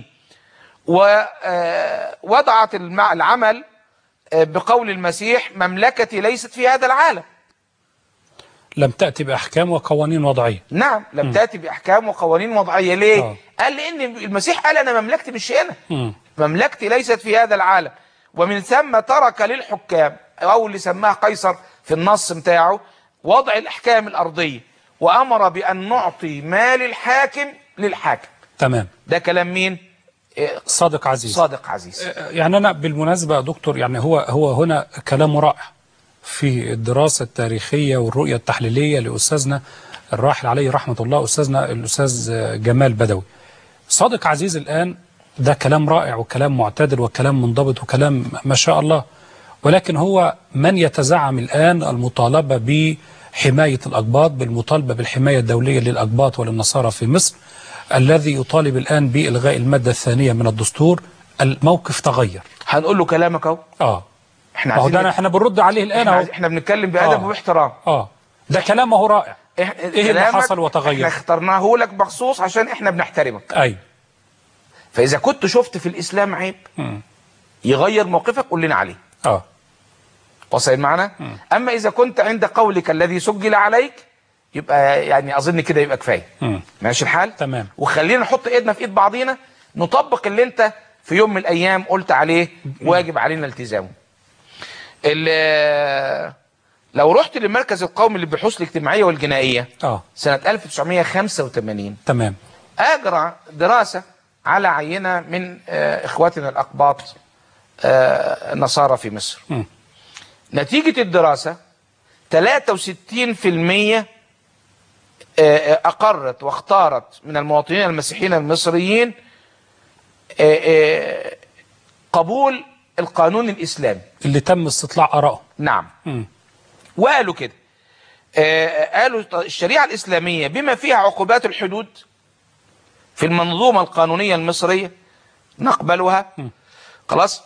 ووضعت العمل بقول المسيح مملكتي ليست في هذا العالم. لم تأتي بأحكام وقوانين وضعية. نعم، لم م. تأتي بأحكام وقوانين وضعية. ليه؟ أوه. قال لأن المسيح قال أنا مملكتي مش هنا، م. مملكتي ليست في هذا العالم. ومن ثم ترك للحكام، أو اللي سماه قيصر في النص بتاعه، وضع الأحكام الأرضية، وأمر بأن نعطي مال الحاكم للحاكم. تمام. ده كلام مين؟ صادق عزيز. صادق عزيز. يعني أنا بالمناسبة يا دكتور، يعني هو هو هنا كلام رائع في الدراسة التاريخية والرؤية التحليلية لأستاذنا الراحل عليه رحمة الله، أستاذنا الأستاذ جمال بدوي. صادق عزيز الآن ده كلام رائع وكلام معتدل وكلام منضبط وكلام ما شاء الله، ولكن هو من يتزعم الآن المطالبة بحماية الأقباط، بالمطالبة بالحماية الدولية للأقباط وللنصارى في مصر، الذي يطالب الآن بإلغاء المادة الثانية من الدستور. الموقف تغير. هنقول له كلامك اهو. اه احنا عايزين ده احنا بنرد عليه الآن اهو. احنا, احنا بنتكلم بأدب آه. وباحترام. اه ده كلامه رائع. ايه اللي حصل وتغير؟ احنا اخترناه لك مخصوص عشان احنا بنحترمك. ايوه. فإذا كنت شفت في الإسلام عيب م. يغير موقفك قول لنا عليه. اه وصل معنا؟ م. أما إذا كنت عند قولك الذي سجل عليك يبقى يعني أظن كده يبقى كفاية. ماشي الحال؟ تمام. وخلينا نحط إيدنا في إيد بعضينا نطبق اللي أنت في يوم من الأيام قلت عليه واجب علينا التزامه. لو رحت للمركز القومي للبحوث الاجتماعية والجنائية اه سنة ألف وتسعمائة وخمسة وثمانين تمام أجرى دراسة على عينة من إخواتنا الأقباط النصارى في مصر. م. نتيجة الدراسة ثلاثة وستين بالمئة أقرت واختارت من المواطنين المسيحيين المصريين قبول القانون الإسلامي اللي تم استطلاع آرائهم. نعم. م. وقالوا كده، قالوا الشريعة الإسلامية بما فيها عقوبات الحدود في المنظومة القانونية المصرية نقبلها. م. خلاص.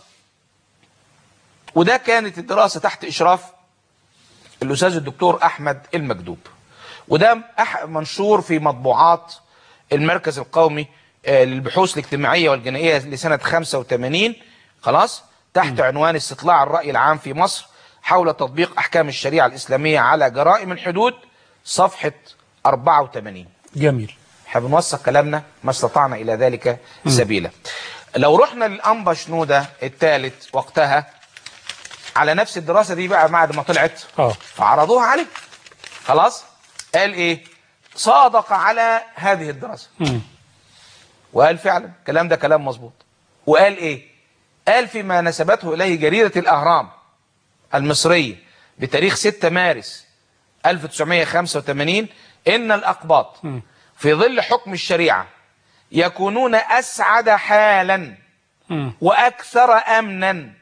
وده كانت الدراسة تحت إشراف الأستاذ الدكتور أحمد المكدوب، وده منشور في مطبوعات المركز القومي للبحوث الاجتماعية والجنائية لسنة خمسة وثمانين. خلاص. تحت م. عنوان استطلاع الرأي العام في مصر حول تطبيق أحكام الشريعة الإسلامية على جرائم الحدود، صفحة أربعة وثمانين. جميل. احنا بنوثق كلامنا ما استطعنا إلى ذلك سبيلا. لو رحنا للأنبا شنودة الثالث وقتها على نفس الدراسة دي بقى بعد ما طلعت اه فعرضوها عليه. خلاص. قال ايه؟ صادق على هذه الدراسة. م. وقال فعلا الكلام ده كلام مظبوط. وقال ايه؟ قال فيما نسبته اليه جريدة الأهرام المصرية بتاريخ ستة مارس ألف وتسعمائة وخمسة وثمانين ان الأقباط م. في ظل حكم الشريعة يكونون أسعد حالا م. وأكثر أمنا،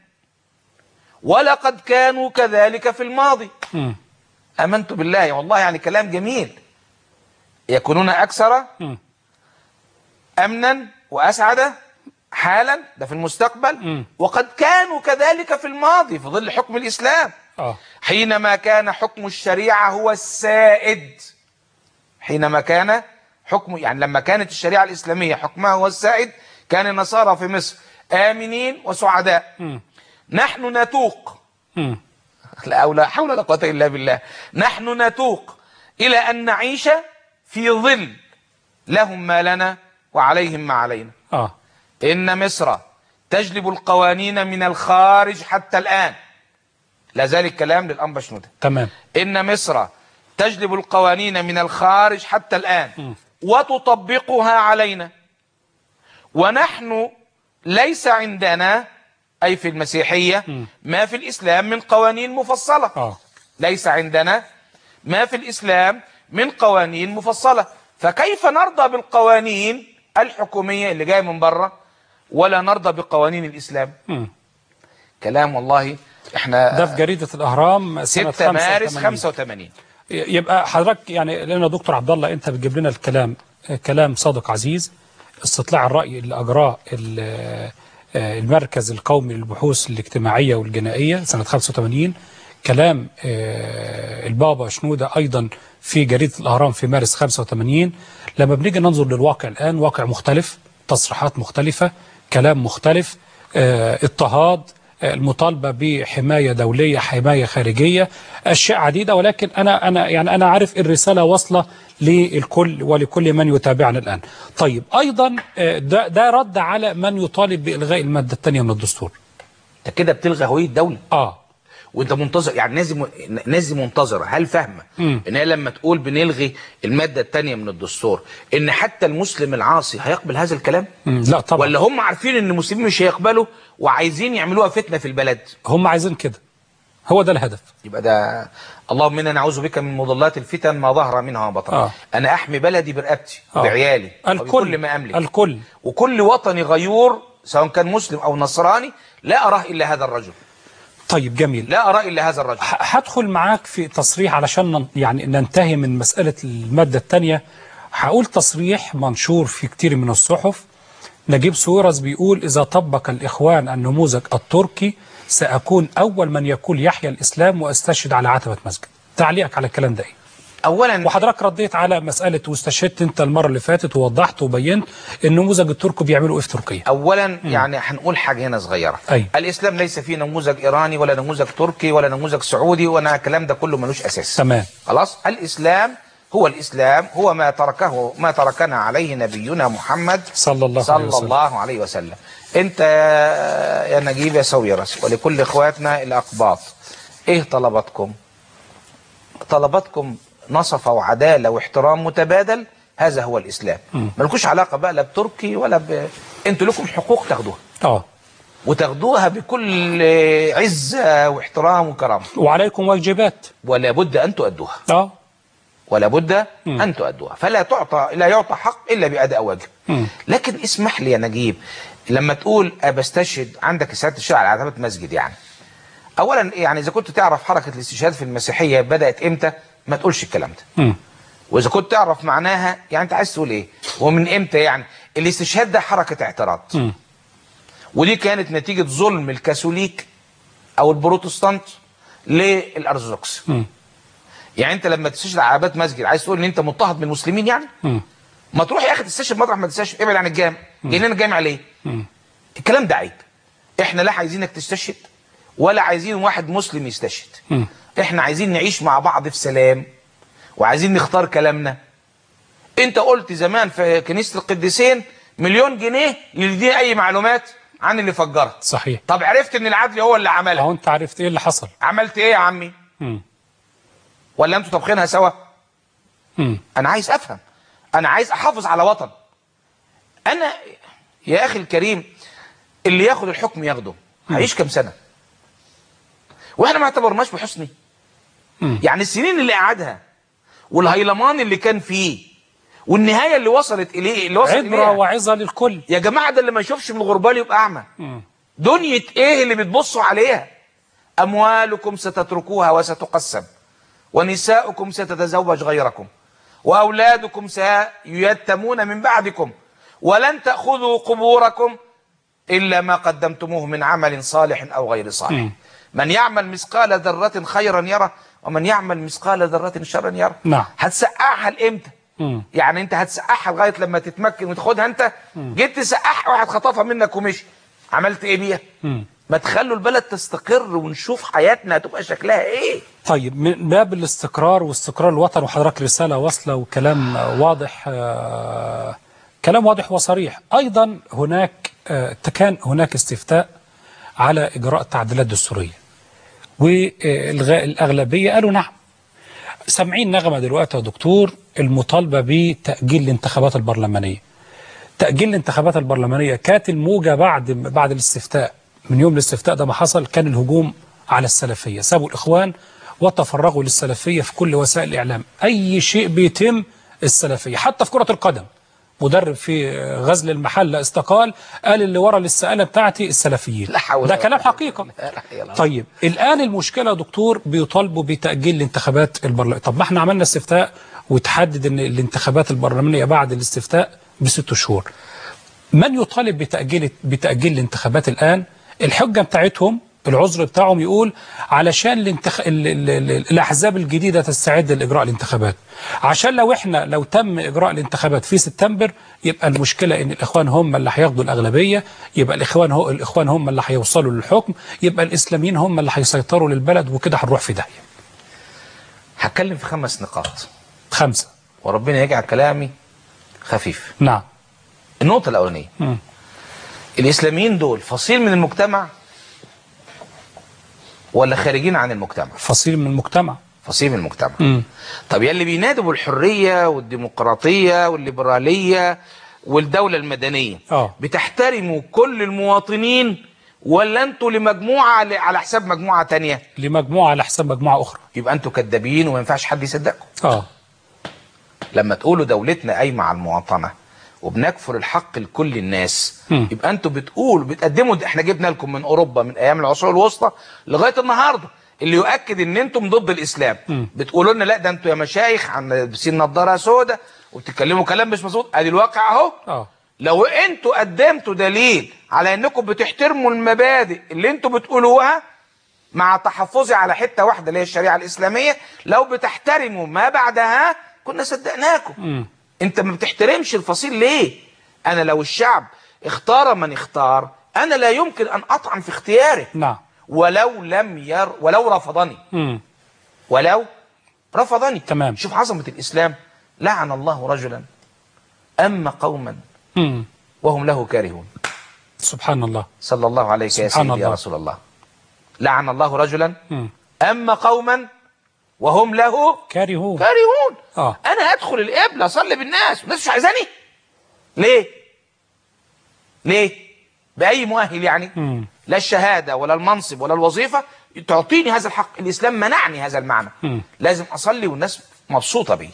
ولقد كانوا كذلك في الماضي. م. آمنت بالله. والله يعني كلام جميل. يكونون أكثر م. أمنا وأسعد حالا، ده في المستقبل. م. وقد كانوا كذلك في الماضي في ظل حكم الإسلام. أوه. حينما كان حكم الشريعة هو السائد. حينما كان حكم يعني لما كانت الشريعة الإسلامية حكمها هو السائد كان النصارى في مصر آمنين وسعداء. م. نحن نتوق م. لا لا حول ولا قوة إلا بالله. نحن نتوق إلى أن نعيش في ظل لهم ما لنا وعليهم ما علينا. آه. إن مصر تجلب القوانين من الخارج حتى الآن. لا زال الكلام للأنبا شنودة. تمام. إن مصر تجلب القوانين من الخارج حتى الآن م. وتطبقها علينا، ونحن ليس عندنا أي في المسيحية م. ما في الإسلام من قوانين مفصلة. آه. ليس عندنا ما في الإسلام من قوانين مفصلة، فكيف نرضى بالقوانين الحكومية اللي جاية من بره ولا نرضى بقوانين الإسلام؟ م. كلام والله احنا ده في جريدة الأهرام سنة ستة مارس خمسة وثمانين. يبقى حضرتك يعني لأن دكتور عبد الله أنت بتجيب لنا الكلام كلام صادق عزيز، استطلاع الرأي اللي أجراه المركز القومي للبحوث الاجتماعية والجنائية سنة خمسة وثمانين، كلام البابا شنودة أيضا في جريدة الأهرام في مارس خمسة وثمانين. لما بنيجي ننظر للواقع الآن، واقع مختلف، تصريحات مختلفة، كلام مختلف، اضطهاد، المطالبة بحماية دولية، حماية خارجية، أشياء عديدة. ولكن أنا أنا يعني أنا عارف الرسالة واصلة للكل ولكل من يتابعنا الآن. طيب أيضا ده, ده رد على من يطالب بإلغاء المادة الثانية من الدستور. أنت كده بتلغي هوية الدولة. آه وانت منتظر، يعني ناس ناس منتظره، هل فاهمه ان هي لما تقول بنلغي الماده الثانيه من الدستور ان حتى المسلم العاصي هيقبل هذا الكلام؟ مم. لا طبعا. ولا هم عارفين ان المسلمين مش هيقبلوا وعايزين يعملوها فتنه في البلد؟ هم عايزين كده، هو ده الهدف. يبقى ده اللهم انا نعوذ بك من مضلات الفتن ما ظهر منها وبطن. آه. انا احمي بلدي برقبتي آه. وبعيالي وبكل ما املك، الكل وكل وطني غيور سواء كان مسلم او نصراني لا اراه الا هذا الرجل. طيب جميل. لا أرى إلا هذا الرجل. هدخل معاك في تصريح علشان يعني ننتهي من مسألة المادة الثانية. هقول تصريح منشور في كتير من الصحف. نجيب ساويرس بيقول: إذا طبق الإخوان النموذج التركي سأكون أول من يقول يحيى الإسلام وأستشهد على عتبة مسجد. تعليقك على الكلام ده إيه؟ اولا وحضرتك رديت على مساله واستشهدت انت المره اللي فاتت ووضحت وبينت النموذج التركي بيعملوا ايه في تركيا. اولا م. يعني هنقول حاجه هنا صغيره. أي. الاسلام ليس فيه نموذج ايراني ولا نموذج تركي ولا نموذج سعودي، وانا الكلام ده كله ملوش اساس. تمام. خلاص. الاسلام هو الاسلام، هو ما تركه ما تركنا عليه نبينا محمد صلى الله صلى عليه وسلم. الله عليه وسلم. انت يا نجيب يا ساويرس ولكل اخواتنا الاقباط، ايه طلباتكم؟ طلباتكم نصفة وعدالة واحترام متبادل، هذا هو الإسلام. ملكوش علاقة بقى لا بتركي ولا ب... انتوا لكم حقوق تاخدوها. اه وتاخدوها بكل عزة واحترام وكرامة. وعليكم واجبات ولا بد أن تؤدوها. اه ولا بد أن تؤدوها، فلا تعطى لا يعطى حق إلا بأداء واجب. م. لكن اسمح لي يا نجيب، لما تقول أبستشهد عندك سيادة الشرع على عتبة مسجد، يعني أولا يعني إذا كنت تعرف حركة الاستشهاد في المسيحية بدأت إمتى ما تقولش الكلام ده. م. واذا كنت تعرف معناها يعني انت عايز تقول ايه ومن امتى. يعني الاستشهاد ده حركه اعتراض. م. ودي كانت نتيجه ظلم الكاثوليك او البروتستانت للارثوذكس. يعني انت لما تستشهد على عتبة مسجد عايز تقول ان انت مضطهد من المسلمين يعني؟ م. ما تروح يا اخي تستشهد مطرح ما تستشهد، ابعد عن الجامع. جايين لنا الجامع ليه؟ م. الكلام ده عيب. احنا لا عايزينك تستشهد ولا عايزين واحد مسلم يستشهد. م. احنا عايزين نعيش مع بعض في سلام وعايزين نختار كلامنا. انت قلت زمان في كنيسة القديسين مليون جنيه يديني اي معلومات عن اللي فجرها. صحيح. طب عرفت ان العدل هو اللي عملها. اه انت عرفت ايه اللي حصل. عملت ايه يا عمي؟ مم. ولا انتوا طابخينها سوا؟ مم. انا عايز افهم، انا عايز احافظ على وطن. انا يا اخي الكريم اللي ياخد الحكم ياخده هيعيش كام سنة؟ واحنا ما اعتبرناش بحسني. مم. يعني السنين اللي قعدها والهيلمان اللي كان فيه والنهايه اللي وصلت اليه اللي وصلت عبره إليها. وعظه للكل يا جماعه. ده اللي ما يشوفش من الغربال يبقى اعمى. دنيا ايه اللي بتبصوا عليها؟ اموالكم ستتركوها وستقسم، ونساؤكم ستتزوج غيركم، واولادكم سيتمون من بعدكم، ولن تاخذوا قبوركم الا ما قدمتموه من عمل صالح او غير صالح. م. من يعمل مثقال ذرة خيرا يره ومن يعمل مثقال ذرة شرا يره. نعم. هتسقعها لامتى؟ يعني انت هتسقعها لغايه لما تتمكن وتاخدها انت؟ مم. جيت تسقعها واحد خطفها منك ومشي، عملت ايه بيها؟ مم. ما تخلوا البلد تستقر ونشوف حياتنا هتبقى شكلها ايه. طيب من باب الاستقرار واستقرار الوطن، وحضرتك رساله واصله وكلام واضح، آه كلام واضح وصريح. ايضا هناك آه كان هناك استفتاء على اجراء التعديلات الدستوريه، والاغلبيه قالوا نعم. سامعين نغمه دلوقتي يا دكتور المطالبه بتاجيل الانتخابات البرلمانيه. تاجيل الانتخابات البرلمانيه كانت الموجه بعد بعد الاستفتاء، من يوم الاستفتاء ده ما حصل كان الهجوم على السلفيه، سابوا الاخوان وتفرغوا للسلفيه في كل وسائل الاعلام. اي شيء بيتم السلفيه، حتى في كره القدم مدرب في غزل المحله استقال، قال اللي ورا الاستقاله بتاعتي السلفيين. ده كلام حقيقه. طيب الان المشكله يا دكتور بيطالبوا بتاجيل الانتخابات البرلمانيه. طب ما احنا عملنا استفتاء وتحدد ان الانتخابات البرلمانيه بعد الاستفتاء بست شهور. من يطالب بتأجيل بتأجيل الانتخابات الآن؟ الحجة بتاعتهم، العذر بتاعهم يقول علشان الانتخ... ال... ال... ال... الأحزاب الجديدة تستعد لإجراء الانتخابات، عشان لو إحنا لو تم إجراء الانتخابات في سبتمبر يبقى المشكلة إن الإخوان هم اللي هياخدوا الأغلبية، يبقى الإخوان هو الإخوان هم اللي هيوصلوا للحكم، يبقى الإسلاميين هم اللي هيسيطروا للبلد، وكده هنروح في داهية. هتكلم في خمس نقاط. خمسة. وربنا يجعل كلامي خفيف. نعم. النقطة الأولانية، م. الإسلاميين دول فصيل من المجتمع ولا خارجين عن المجتمع؟ فصيل من المجتمع. فصيل من المجتمع. م. طب يلي بينادوا بالحرية والديمقراطية والليبرالية والدولة المدنية، أوه. بتحترموا كل المواطنين ولا انتوا لمجموعة على حساب مجموعة تانية؟ لمجموعة على حساب مجموعة أخرى. يبقى انتوا كدابين وما ينفعش حد يصدقكم. اه لما تقولوا دولتنا قايمة على المواطنة وبنكفر الحق لكل الناس، م. يبقى انتوا بتقولوا بتقدموا، احنا جبنا لكم من اوروبا من ايام العصور الوسطى لغايه النهارده اللي يؤكد ان انتم ضد الاسلام. م. بتقولوا لنا لا ده انتوا يا مشايخ عن لابسين نظاره سوداء وبتتكلموا كلام مش مظبوط. ادي الواقع اهو. اه لو انتوا قدمتوا دليل على انكم بتحترموا المبادئ اللي انتوا بتقولوها مع تحفظي على حته واحده اللي هي الشريعه الاسلاميه، لو بتحترموا ما بعدها كنا صدقناكم. م. انت ما بتحترمش الفصيل ليه؟ انا لو الشعب اختار من اختار انا لا يمكن ان اطعن في اختياره. نعم. ولو لم ير ولو رفضني. مم. ولو رفضني. تمام. شوف عظمة الاسلام. لعن الله رجلا اما قوما مم. وهم له كارهون. سبحان الله. صلى الله عليك يا سيدي يا رسول الله. لعن الله رجلا مم. اما قوما وهم له كارهون. كارهون. اه انا ادخل القبله اصلي بالناس والناس مش عايزاني ليه؟ ليه؟ باي مؤهل يعني؟ مم. لا الشهاده ولا المنصب ولا الوظيفه تعطيني هذا الحق. الاسلام منعني هذا المعنى. مم. لازم اصلي والناس مبسوطه بي.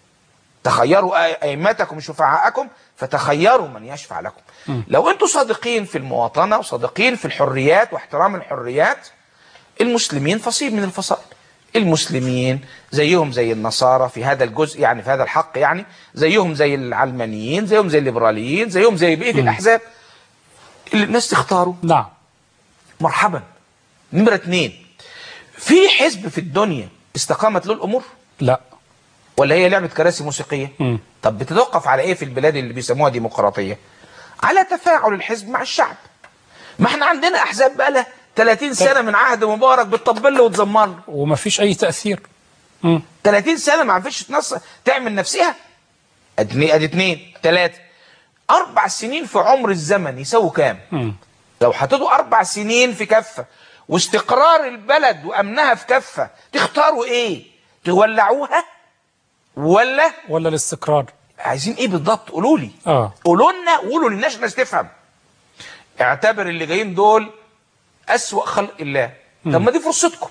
تخيروا ائمتكم شفعاءكم فتخيروا من يشفع لكم. مم. لو انتم صادقين في المواطنه وصادقين في الحريات واحترام الحريات، المسلمين فصيل من الفصائل. المسلمين زيهم زي النصارى في هذا الجزء يعني، في هذا الحق يعني، زيهم زي العلمانيين، زيهم زي الليبراليين، زيهم زي بقيه الاحزاب اللي الناس تختاروا. نعم. مرحبا. نمره اثنين، في حزب في الدنيا استقامت له الامور؟ لا. ولا هي لعبه كراسي موسيقيه؟ م. طب بتتوقف على ايه في البلاد اللي بيسموها ديمقراطيه؟ على تفاعل الحزب مع الشعب. ما احنا عندنا احزاب بقى لها ثلاثين سنة من عهد مبارك بتطبل له وتزمر له وما فيش اي تأثير. مم. ثلاثين سنة ما عرفتش تنص تعمل نفسها. ادي ادي اثنين ثلاثة اربع سنين في عمر الزمن يساووا كام؟ مم. لو حطيتوا اربع سنين في كفة واستقرار البلد وامنها في كفة، تختاروا ايه؟ تولعوها ولا ولا الاستقرار؟ عايزين ايه بالضبط؟ قولوا لي. اه قولوا لنا وقولوا للناس الناس تفهم. اعتبر اللي جايين دول أسوأ خلق الله. طب ما دي فرصتكم.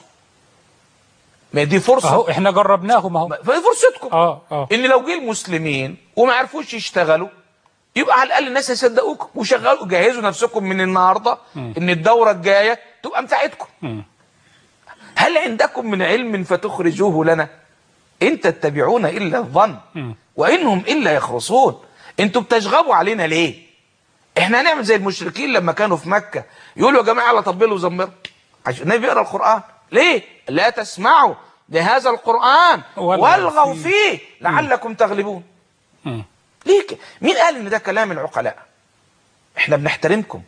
ما دي فرصة اهو احنا جربناهم اهو. فدي فرصتكم. اه اه ان لو جه المسلمين وما عرفوش يشتغلوا يبقى على الاقل الناس هيصدقوكم وشغلوا. جهزوا نفسكم من النهارده م. ان الدورة الجاية تبقى بتاعتكم. م. هل عندكم من علم فتخرجوه لنا؟ ان تتبعون الا الظن وانهم الا يخرصون. انتوا بتشغبوا علينا ليه؟ احنا هنعمل زي المشركين لما كانوا في مكة يقولوا يا جماعة لا طبلوا وزمروا عشان النبي بيقرا القرآن. ليه؟ لا تسمعوا لهذا القرآن والغوا فيه لعلكم تغلبون. م. ليه؟ مين قال ان ده كلام العقلاء؟ احنا بنحترمكم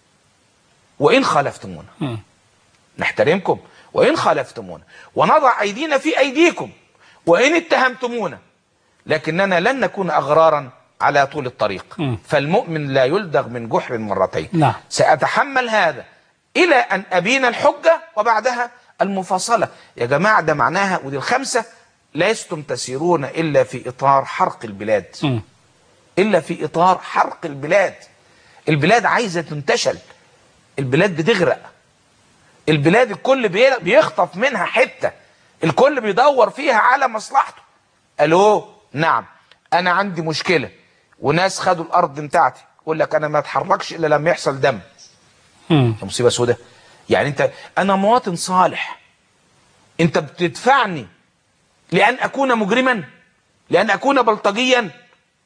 وان خالفتمونا. م. نحترمكم وان خالفتمونا ونضع ايدينا في ايديكم وان اتهمتمونا، لكننا لن نكون اغرارا على طول الطريق. م. فالمؤمن لا يلدغ من جحر مرتين. نعم. سأتحمل هذا إلى أن أبين الحجة وبعدها المفاصلة. يا جماعة ده معناها ودي الخمسة: لستم تسيرون إلا في إطار حرق البلاد. م. إلا في إطار حرق البلاد. البلاد عايزة تنتشل. البلاد بتغرق. البلاد الكل بيخطف منها حتة. الكل بيدور فيها على مصلحته. ألو نعم أنا عندي مشكلة وناس خدوا الارض بتاعتي، يقول لك انا ما اتحركش الا لما يحصل دم. امم مصيبه سوداء. يعني انت انا مواطن صالح، انت بتدفعني لان اكون مجرما، لان اكون بلطجيا،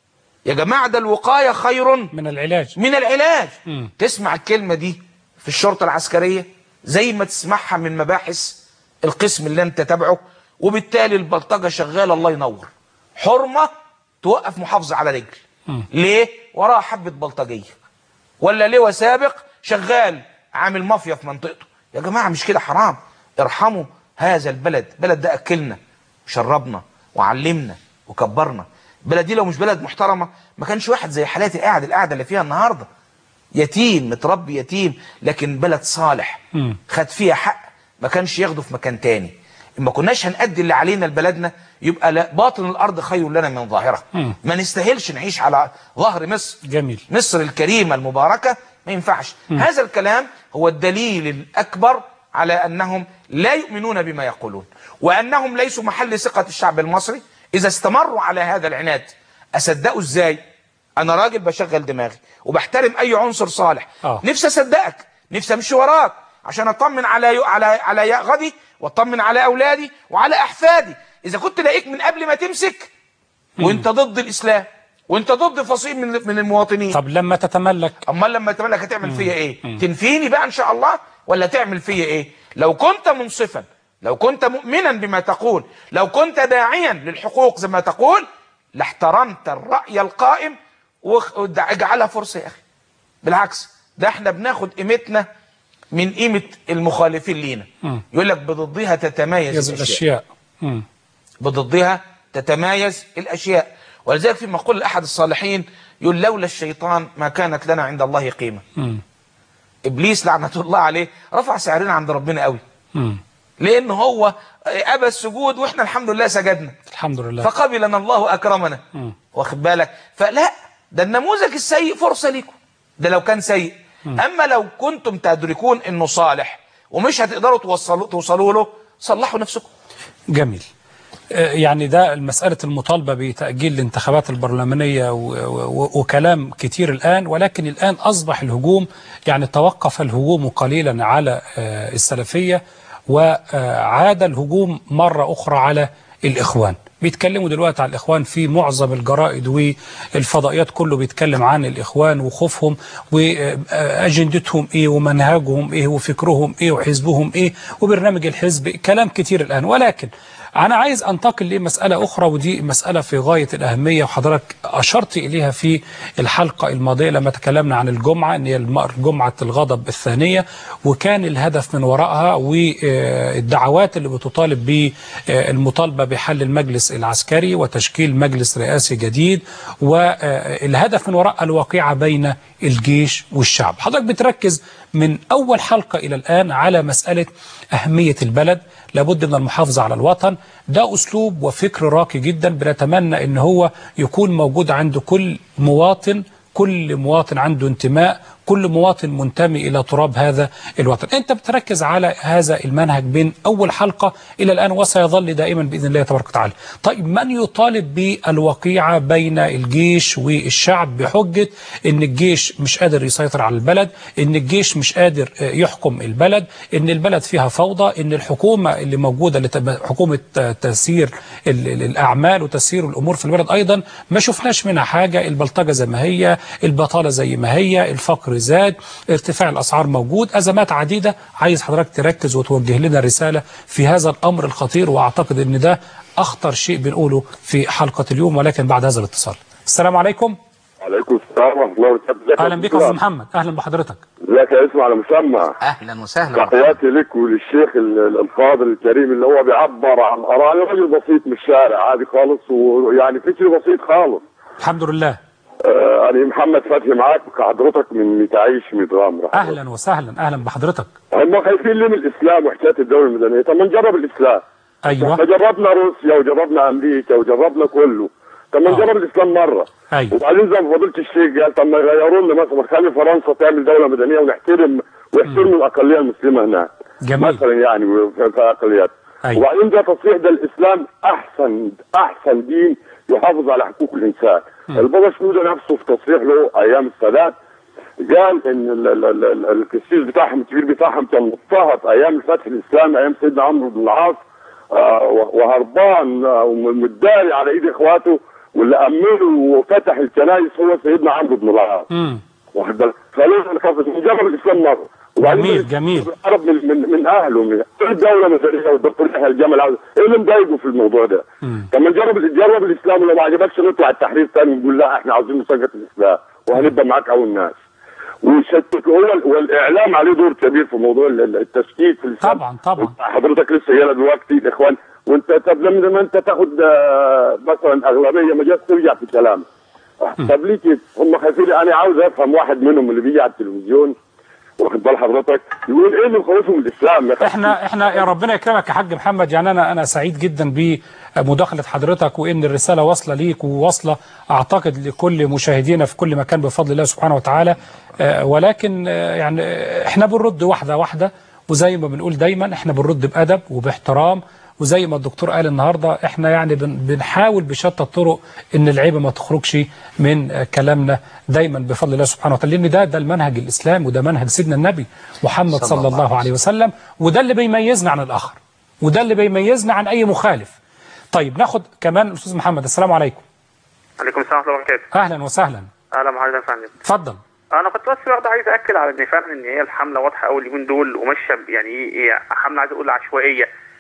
يا جماعة ده الوقاية خير من العلاج من العلاج. م. تسمع الكلمة دي في الشرطة العسكرية زي ما تسمعها من مباحث القسم اللي انت تابعه، وبالتالي البلطجة شغالة الله ينور. حرمة توقف محافظة على رجل. م. ليه؟ وراها حبة بلطجية، ولا لواء سابق شغال عامل مافيا في منطقته. يا جماعة مش كده، حرام. ارحموا هذا البلد. البلد ده أكلنا وشربنا وعلمنا وكبرنا. البلد دي لو مش بلد محترمة ما كانش واحد زي حالاتي قاعد القعدة اللي فيها النهاردة. يتيم متربي يتيم، لكن بلد صالح خد فيها حق ما كانش ياخده في مكان تاني. ما كناش هنأدي اللي علينا لبلدنا يبقى لا، باطن الأرض خير لنا من ظاهرها. ما نستاهلش نعيش على ظهر مصر. جميل. مصر الكريمة المباركة ما ينفعش. مم. هذا الكلام هو الدليل الأكبر على أنهم لا يؤمنون بما يقولون، وأنهم ليسوا محل ثقة الشعب المصري. إذا استمروا على هذا العناد أصدقوا إزاي؟ أنا راجل بشغل دماغي وبحترم أي عنصر صالح. أوه. نفسي أصدقك، نفسي أمشي وراك عشان أطمن على يو... على على غدي، واطمن على أولادي وعلى أحفادي. إذا كنت لاقيك من قبل ما تمسك وأنت ضد الإسلام وأنت ضد فصيل من من المواطنين، طب لما تتملك، أما لما تتملك هتعمل فيا إيه؟ مم. تنفيني بقى إن شاء الله ولا تعمل فيا إيه؟ لو كنت منصفا، لو كنت مؤمنا بما تقول، لو كنت داعيا للحقوق زي ما تقول، لاحترمت الرأي القائم واجعلها فرصة يا أخي. بالعكس، ده احنا بناخد قيمتنا من قيمة المخالفين لينا. يقول لك بضدها تتميز الأشياء. الأشياء. بضدها تتمايز الأشياء. ولذلك في مقول أحد الصالحين يقول لولا الشيطان ما كانت لنا عند الله قيمة. م. إبليس لعنة الله عليه رفع سعرنا عند ربنا قوي. م. لأن هو أبى السجود وإحنا الحمد لله سجدنا. الحمد لله. فقبلنا الله أكرمنا. م. واخد بالك؟ فلا، ده النموذج السيء فرصة لكم، ده لو كان سيء. م. أما لو كنتم تدركون إنه صالح ومش هتقدروا توصلوا توصلوا له، صلحوا نفسكم. جميل. يعني ده المسألة المطالبة بتأجيل الانتخابات البرلمانية وكلام كتير الآن، ولكن الآن أصبح الهجوم، يعني توقف الهجوم قليلا على السلفية وعاد الهجوم مرة أخرى على الإخوان. بيتكلموا دلوقتي على الإخوان في معظم الجرائد والفضائيات، كله بيتكلم عن الإخوان وخوفهم وأجندتهم إيه ومنهجهم إيه وفكرهم إيه وحزبهم إيه وبرنامج الحزب، كلام كتير الآن. ولكن أنا عايز أنتقل لمسألة أخرى، ودي مسألة في غاية الأهمية وحضرتك أشرت إليها في الحلقة الماضية لما تكلمنا عن الجمعة، أن هي جمعة الغضب الثانية، وكان الهدف من وراءها والدعوات اللي بتطالب بالمطالبة بحل المجلس العسكري وتشكيل مجلس رئاسي جديد، والهدف من وراء الواقعة بين الجيش والشعب. حضرتك بتركز من أول حلقة إلى الآن على مسألة أهمية البلد، لابد من المحافظة على الوطن. ده أسلوب وفكر راقي جدا، بنتمنى أن هو يكون موجود عند كل مواطن، كل مواطن عنده انتماء، كل مواطن منتمي إلى تراب هذا الوطن. أنت بتركز على هذا المنهج بين أول حلقة إلى الآن وسيظل دائما بإذن الله تبارك وتعالى. طيب، من يطالب بالوقيعة بين الجيش والشعب بحجة أن الجيش مش قادر يسيطر على البلد، أن الجيش مش قادر يحكم البلد، أن البلد فيها فوضى، أن الحكومة اللي موجودة حكومة تسيير الأعمال وتسيير الأمور في البلد أيضا ما شفناش منها حاجة، البلطجة زي ما هي، البطالة زي ما هي، الفقر زاد، ارتفاع الأسعار موجود، أزمات عديدة. عايز حضرتك تركز وتوجه لنا رسالة في هذا الأمر الخطير، وأعتقد أن ده أخطر شيء بنقوله في حلقة اليوم. ولكن بعد هذا الاتصال. السلام عليكم. وعليكم السلام ورحمة الله وبركاته. أهلا بك يا أستاذ محمد. أهلا بحضرتك. ازيك يا اسمع على مسمع. أهلا وسهلا. تحياتي لك وللشيخ الفاضل الكريم اللي هو بيعبر عن آراء راجل بسيط من الشارع عادي خالص، ويعني فكري بسيط خالص. الحمد لله. آه أنا محمد فتحي معاك حضرتك من متعيش متغامرة. أهلا وسهلا. أهلا بحضرتك. هم خايفين ليه من الإسلام وحكاية الدولة المدنية؟ طب ما نجرب الإسلام. أيوه. فجربنا روسيا وجربنا أمريكا وجربنا كله. طب ما نجرب الإسلام مرة. أيوه. وبعدين زي ما فضيلة الشيخ قال طب ما يغيروا لنا مثلا، خلي فرنسا تعمل دولة مدنية ونحترم ويحترموا الأقلية المسلمة هناك. جميل. مثلا يعني في أقليات. أيوه. وبعدين ده تصريح ده الإسلام أحسن أحسن دين يحافظ على حقوق الإنسان. البابا شنودة نفسه في تصريح له أيام السادات قال إن القسيس بتاعهم الكبير بتاعهم كان مضطهد أيام الفتح الإسلامي أيام سيدنا عمرو بن العاص، آه وهربان ومداري على إيد إخواته، واللي امنه وفتح الكنائس هو سيدنا عمرو بن العاص. امم واخد بالك؟ فلازم نخفف من جبل الاسلام مره. جميل جميل. العرب من من, من اهله من الدوله مثليه والدكتور يحيى الجمل عاوز ايه اللي مضايقه في الموضوع ده؟ طب ما نجرب نجرب الاسلام ولو ما عجبكش نطلع التحرير ثاني ونقول لا احنا عاوزين نسقط الاسلام وهنبقى معاك اول الناس. ويشتت هو والاعلام عليه دور كبير في موضوع التشتيت في الاسلام. طبعا طبعا. حضرتك لسه قايلها دلوقتي الاخوان وانت طب لما انت تاخد مثلا اغلبيه ما جاش ترجع في كلامك. طب ليه كده؟ هم خايفين. انا عاوز افهم واحد منهم اللي بيجي على التلفزيون واخد بال حضرتك يقول ايه اللي مخوفهم من الاسلام؟ احنا احنا يا ربنا يكرمك يا حاج محمد، يعني انا انا سعيد جدا بمداخله حضرتك وان الرساله واصله ليك وواصله اعتقد لكل مشاهدينا في كل مكان بفضل الله سبحانه وتعالى. اه ولكن اه يعني احنا بنرد واحده واحده، وزي ما بنقول دايما احنا بنرد بادب وباحترام، وزي ما الدكتور قال النهارده احنا يعني بنحاول بشتى الطرق ان العيبه ما تخرجش من كلامنا دايما بفضل الله سبحانه وتعالى، لان ده ده المنهج الاسلامي وده منهج سيدنا النبي محمد صلى الله عليه وسلم، وده اللي بيميزنا عن الاخر وده اللي بيميزنا عن اي مخالف. طيب ناخد كمان الاستاذ محمد. السلام عليكم. عليكم السلام ورحمه الله وبركاته. اهلا وسهلا. اهلا بحضرتك يا فندم. اتفضل. انا كنت بس برضه عايز اكد على ان فعلا ان هي الحمله واضحه قوي اليومين دول وماشيه يعني ايه حمله عايز اقول عشوائيه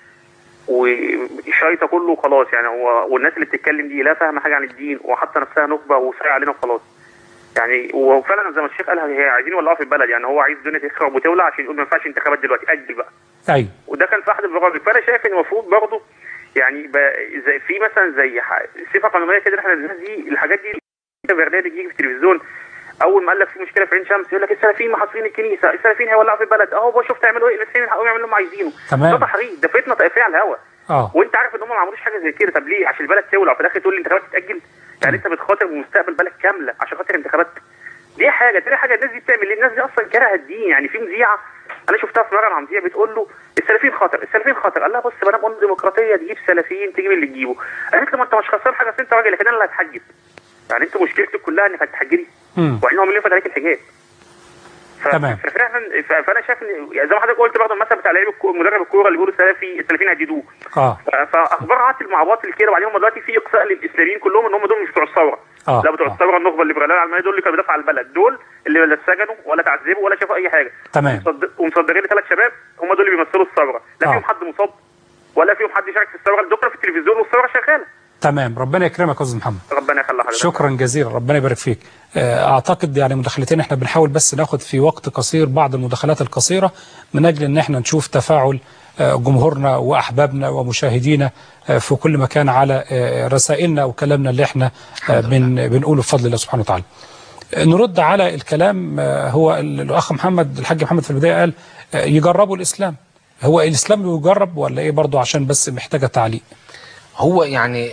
وشايطه كله وخلاص يعني هو والناس اللي بتتكلم دي لا فاهمه حاجه عن الدين وحاطه نفسها نخبه وسايقه علينا وخلاص. يعني وفعلا زي ما الشيخ قال هي عايزين يولعوا في البلد، يعني هو عايز الدنيا تخرب وتولع عشان يقول ما ينفعش انتخابات دلوقتي اجل بقى. ايوه. وده كان في احد البرامج، فانا شايف ان المفروض برضه يعني زي في مثلا زي صفه قانونيه كده احنا الناس دي الحاجات دي برنامج يجي في التلفزيون اول ما قال لك في مشكله في عين شمس يقول لك السلفيين محاصرين الكنيسه، السلفيين هيولعوا في البلد، اهو بقى شوف تعملوا ايه السلفيين هيحاولوا يعملوا اللي هم عايزينه. تمام. ده تحريض، ده فتنه طائفيه على الهوا. اه وانت عارف ان هم ما عملوش حاجه زي كده، طب ليه؟ عشان البلد تولع وفي الاخر تقول لي الانتخابات تتاجل؟ يعني انت بتخاطر بمستقبل بلد كامله عشان خاطر انتخابات؟ دي حاجه، دي حاجه الناس دي بتعمل ايه؟ الناس دي اصلا كارهه الدين. يعني في مذيعه انا شفتها في مره عمزيه بتقول له السلفيين خطر، السلفيين خطر، قال لها بص ما انا بقول ديمقراطيه تجيب سلفيين تجيب اللي تجيبه. قالت له ما انت مش خسران حاجه، انت راجل لكن انا اللي هتحجب. يعني انت مشكلتك كلها انك هتحجبي وبعدين هم اللي ينفذ عليك الحجاب. تمام. فانا شايف ان زي ما حضرتك قلت برضه المثل بتاع لعيب مدرب الكوره اللي بيقولوا السلفي السلفيين هيجدوه. اه فاخبار عاطل مع باطل كده، وبعدين هم دلوقتي في اقصاء للاسلاميين كلهم ان هم دول مش بتوع الثوره. آه. لا بتوع الثوره النخبه الليبراليه العلمانيه دول اللي كانوا بيدافعوا عن البلد، دول اللي لا اتسجنوا ولا تعذبوا ولا شافوا اي حاجه. تمام. ومصدرين لي ثلاث شباب هم دول اللي بيمثلوا الثوره، لا آه. فيهم حد مصاب ولا فيهم حد شارك في الثوره، الدكتور في التلفزيون والثوره شغاله. تمام. ربنا يكرمك يا استاذ محمد. ربنا يخلي حضرتك. شكرا جزيلا، ربنا يبارك فيك. اعتقد يعني مداخلتين احنا بنحاول بس ناخد في وقت قصير بعض المداخلات القصيره من اجل ان احنا نشوف تفاعل جمهورنا واحبابنا ومشاهدينا في كل مكان على رسائلنا وكلامنا اللي احنا بن بنقوله بفضل الله سبحانه وتعالى. نرد على الكلام. هو الاخ محمد الحاج محمد في البدايه قال يجربوا الاسلام، هو الاسلام يجرب ولا ايه؟ برضه عشان بس محتاجه تعليق. هو يعني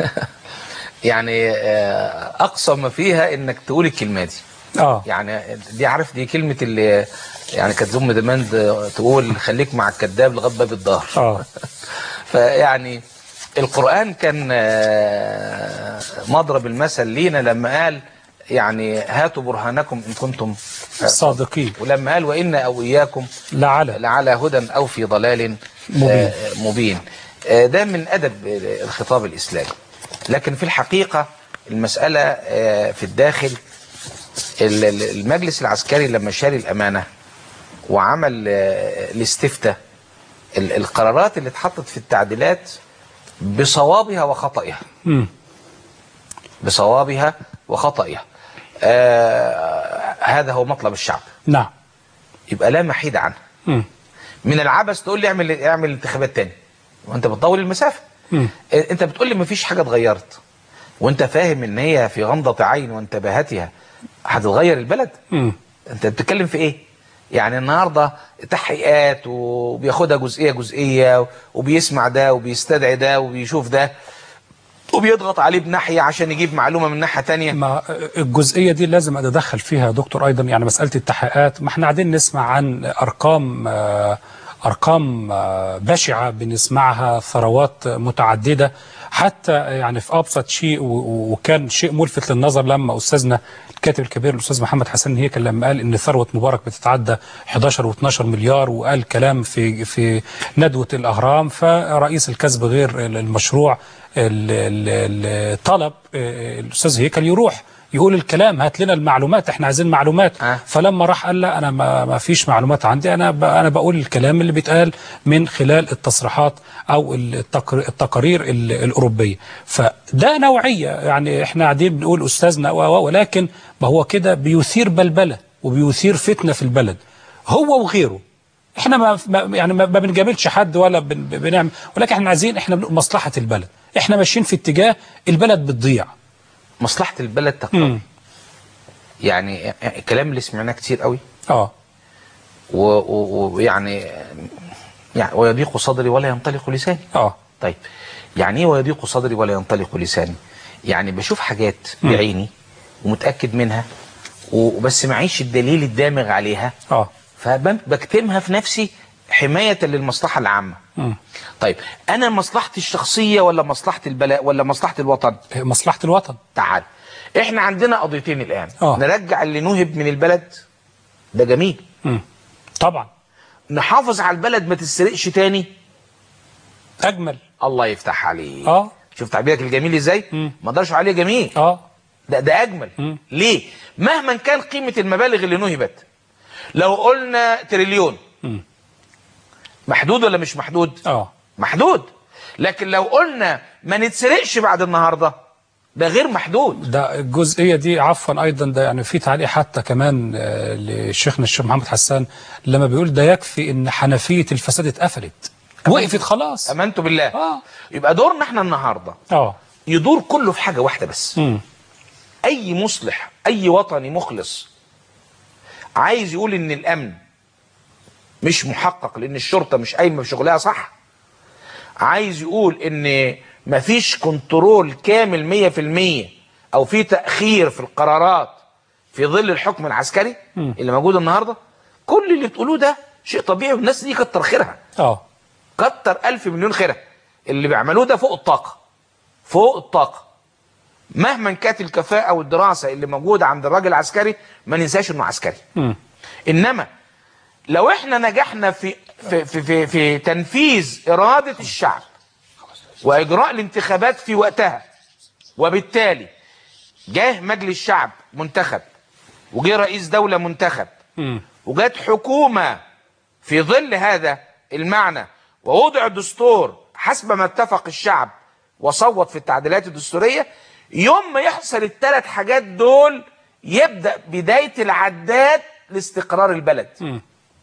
يعني اقصى ما فيها انك تقول الكلمه دي. اه يعني دي عارف دي كلمه اللي يعني كانت ام دمند تقول خليك مع الكذاب لغايه باب الدار. اه فيعني القران كان مضرب المثل لينا لما قال يعني هاتوا برهانكم ان كنتم صادقين، ولما قال وان او اياكم لعلى لعلى هدى او في ضلال مبين, مبين. ده من أدب الخطاب الإسلامي. لكن في الحقيقة المسألة في الداخل المجلس العسكري لما شاري الأمانة وعمل الاستفتاء، القرارات اللي اتحطت في التعديلات بصوابها وخطئها م. بصوابها وخطئها آه هذا هو مطلب الشعب. نعم. يبقى لا محيد عنه. م. من العبث تقول لي اعمل اعمل انتخابات تاني وانت بتطول المسافه. م. انت بتقول لي مفيش حاجه اتغيرت وانت فاهم ان هي في غمضه عين وانتباهاتها هتتغير البلد. م. انت بتتكلم في ايه؟ يعني النهارده تحقيقات وبياخدها جزئيه جزئيه وبيسمع ده وبيستدعي ده وبيشوف ده وبيضغط عليه بناحيه عشان يجيب معلومه من ناحيه ثانيه. ما الجزئيه دي لازم اتدخل فيها يا دكتور ايضا. يعني مساله التحقيقات، ما احنا قاعدين نسمع عن ارقام أرقام بشعة بنسمعها، ثروات متعددة، حتى يعني في أبسط شيء. وكان شيء ملفت للنظر لما أستاذنا الكاتب الكبير الأستاذ محمد حسن هيكل لما قال إن ثروة مبارك بتتعدى احداشر واثناشر مليار، وقال كلام في في ندوة الأهرام. فرئيس الكسب غير المشروع طلب الأستاذ هيكل يروح يقول الكلام، هات لنا المعلومات، احنا عايزين معلومات. أه. فلما راح قال لا انا ما, ما فيش معلومات عندي، انا انا بقول الكلام اللي بيتقال من خلال التصريحات او التقارير الاوروبيه. فده نوعيه، يعني احنا قاعدين بنقول استاذنا ولكن ما هو كده بيثير بلبله وبيثير فتنه في البلد هو وغيره. احنا ما يعني ما بنجاملش حد ولا بنعمل، ولكن احنا عايزين احنا مصلحه البلد، احنا ماشيين في اتجاه البلد بتضيع، مصلحة البلد تقتضي. يعني الكلام اللي سمعناه كتير قوي اه ويعني يعني ويضيق صدري ولا ينطلق لساني. اه طيب يعني ايه ويضيق صدري ولا ينطلق لساني؟ يعني بشوف حاجات بعيني ومتأكد منها وبس معيش الدليل الدامغ عليها، اه فبكتمها في نفسي حماية للمصلحة العامة. م. طيب أنا مصلحتي الشخصية ولا مصلحة البلد ولا مصلحة الوطن؟ مصلحة الوطن. تعال، إحنا عندنا قضيتين الآن. أوه. نرجع اللي نهب من البلد، ده جميل. م. طبعا. نحافظ على البلد ما تسرقش تاني، أجمل. الله يفتح عليك. اه شوف تعبيرك الجميل إزاي؟ ما اقدرش عليه جميل. اه ده ده أجمل. م. ليه؟ مهما كان قيمة المبالغ اللي نهبت، لو قلنا تريليون م. محدود ولا مش محدود؟ اه محدود. لكن لو قلنا ما نتسرقش بعد النهارده، ده غير محدود. ده الجزئيه دي عفوا ايضا، ده يعني في تعليق حتى كمان لشيخنا الشيخ محمد حسان لما بيقول ده يكفي ان حنفيه الفساد اتقفلت وقفت خلاص. امنت بالله. اه يبقى دورنا احنا النهارده اه يدور كله في حاجه واحده بس. م. اي مصلح، اي وطني مخلص عايز يقول ان الامن مش محقق لان الشرطه مش قايمه بشغلها صح، عايز يقول ان مفيش كنترول كامل مية في المية او في تاخير في القرارات في ظل الحكم العسكري م. اللي موجود النهارده، كل اللي تقولوه ده شيء طبيعي والناس دي كتر خيرها. اه كتر الف مليون خيرها. اللي بيعملوه ده فوق الطاقه، فوق الطاقه. مهما كانت الكفاءه والدراسه اللي موجوده عند الراجل العسكري ما ننساش انه عسكري. م. انما لو احنا نجحنا في في في في, في تنفيذ اراده الشعب واجراء الانتخابات في وقتها، وبالتالي جاه مجلس شعب منتخب وجه رئيس دوله منتخب م. وجات حكومه في ظل هذا المعنى ووضع الدستور حسب ما اتفق الشعب وصوت في التعديلات الدستوريه، يوم ما يحصل الثلاث حاجات دول يبدا بدايه العداد لاستقرار البلد. م.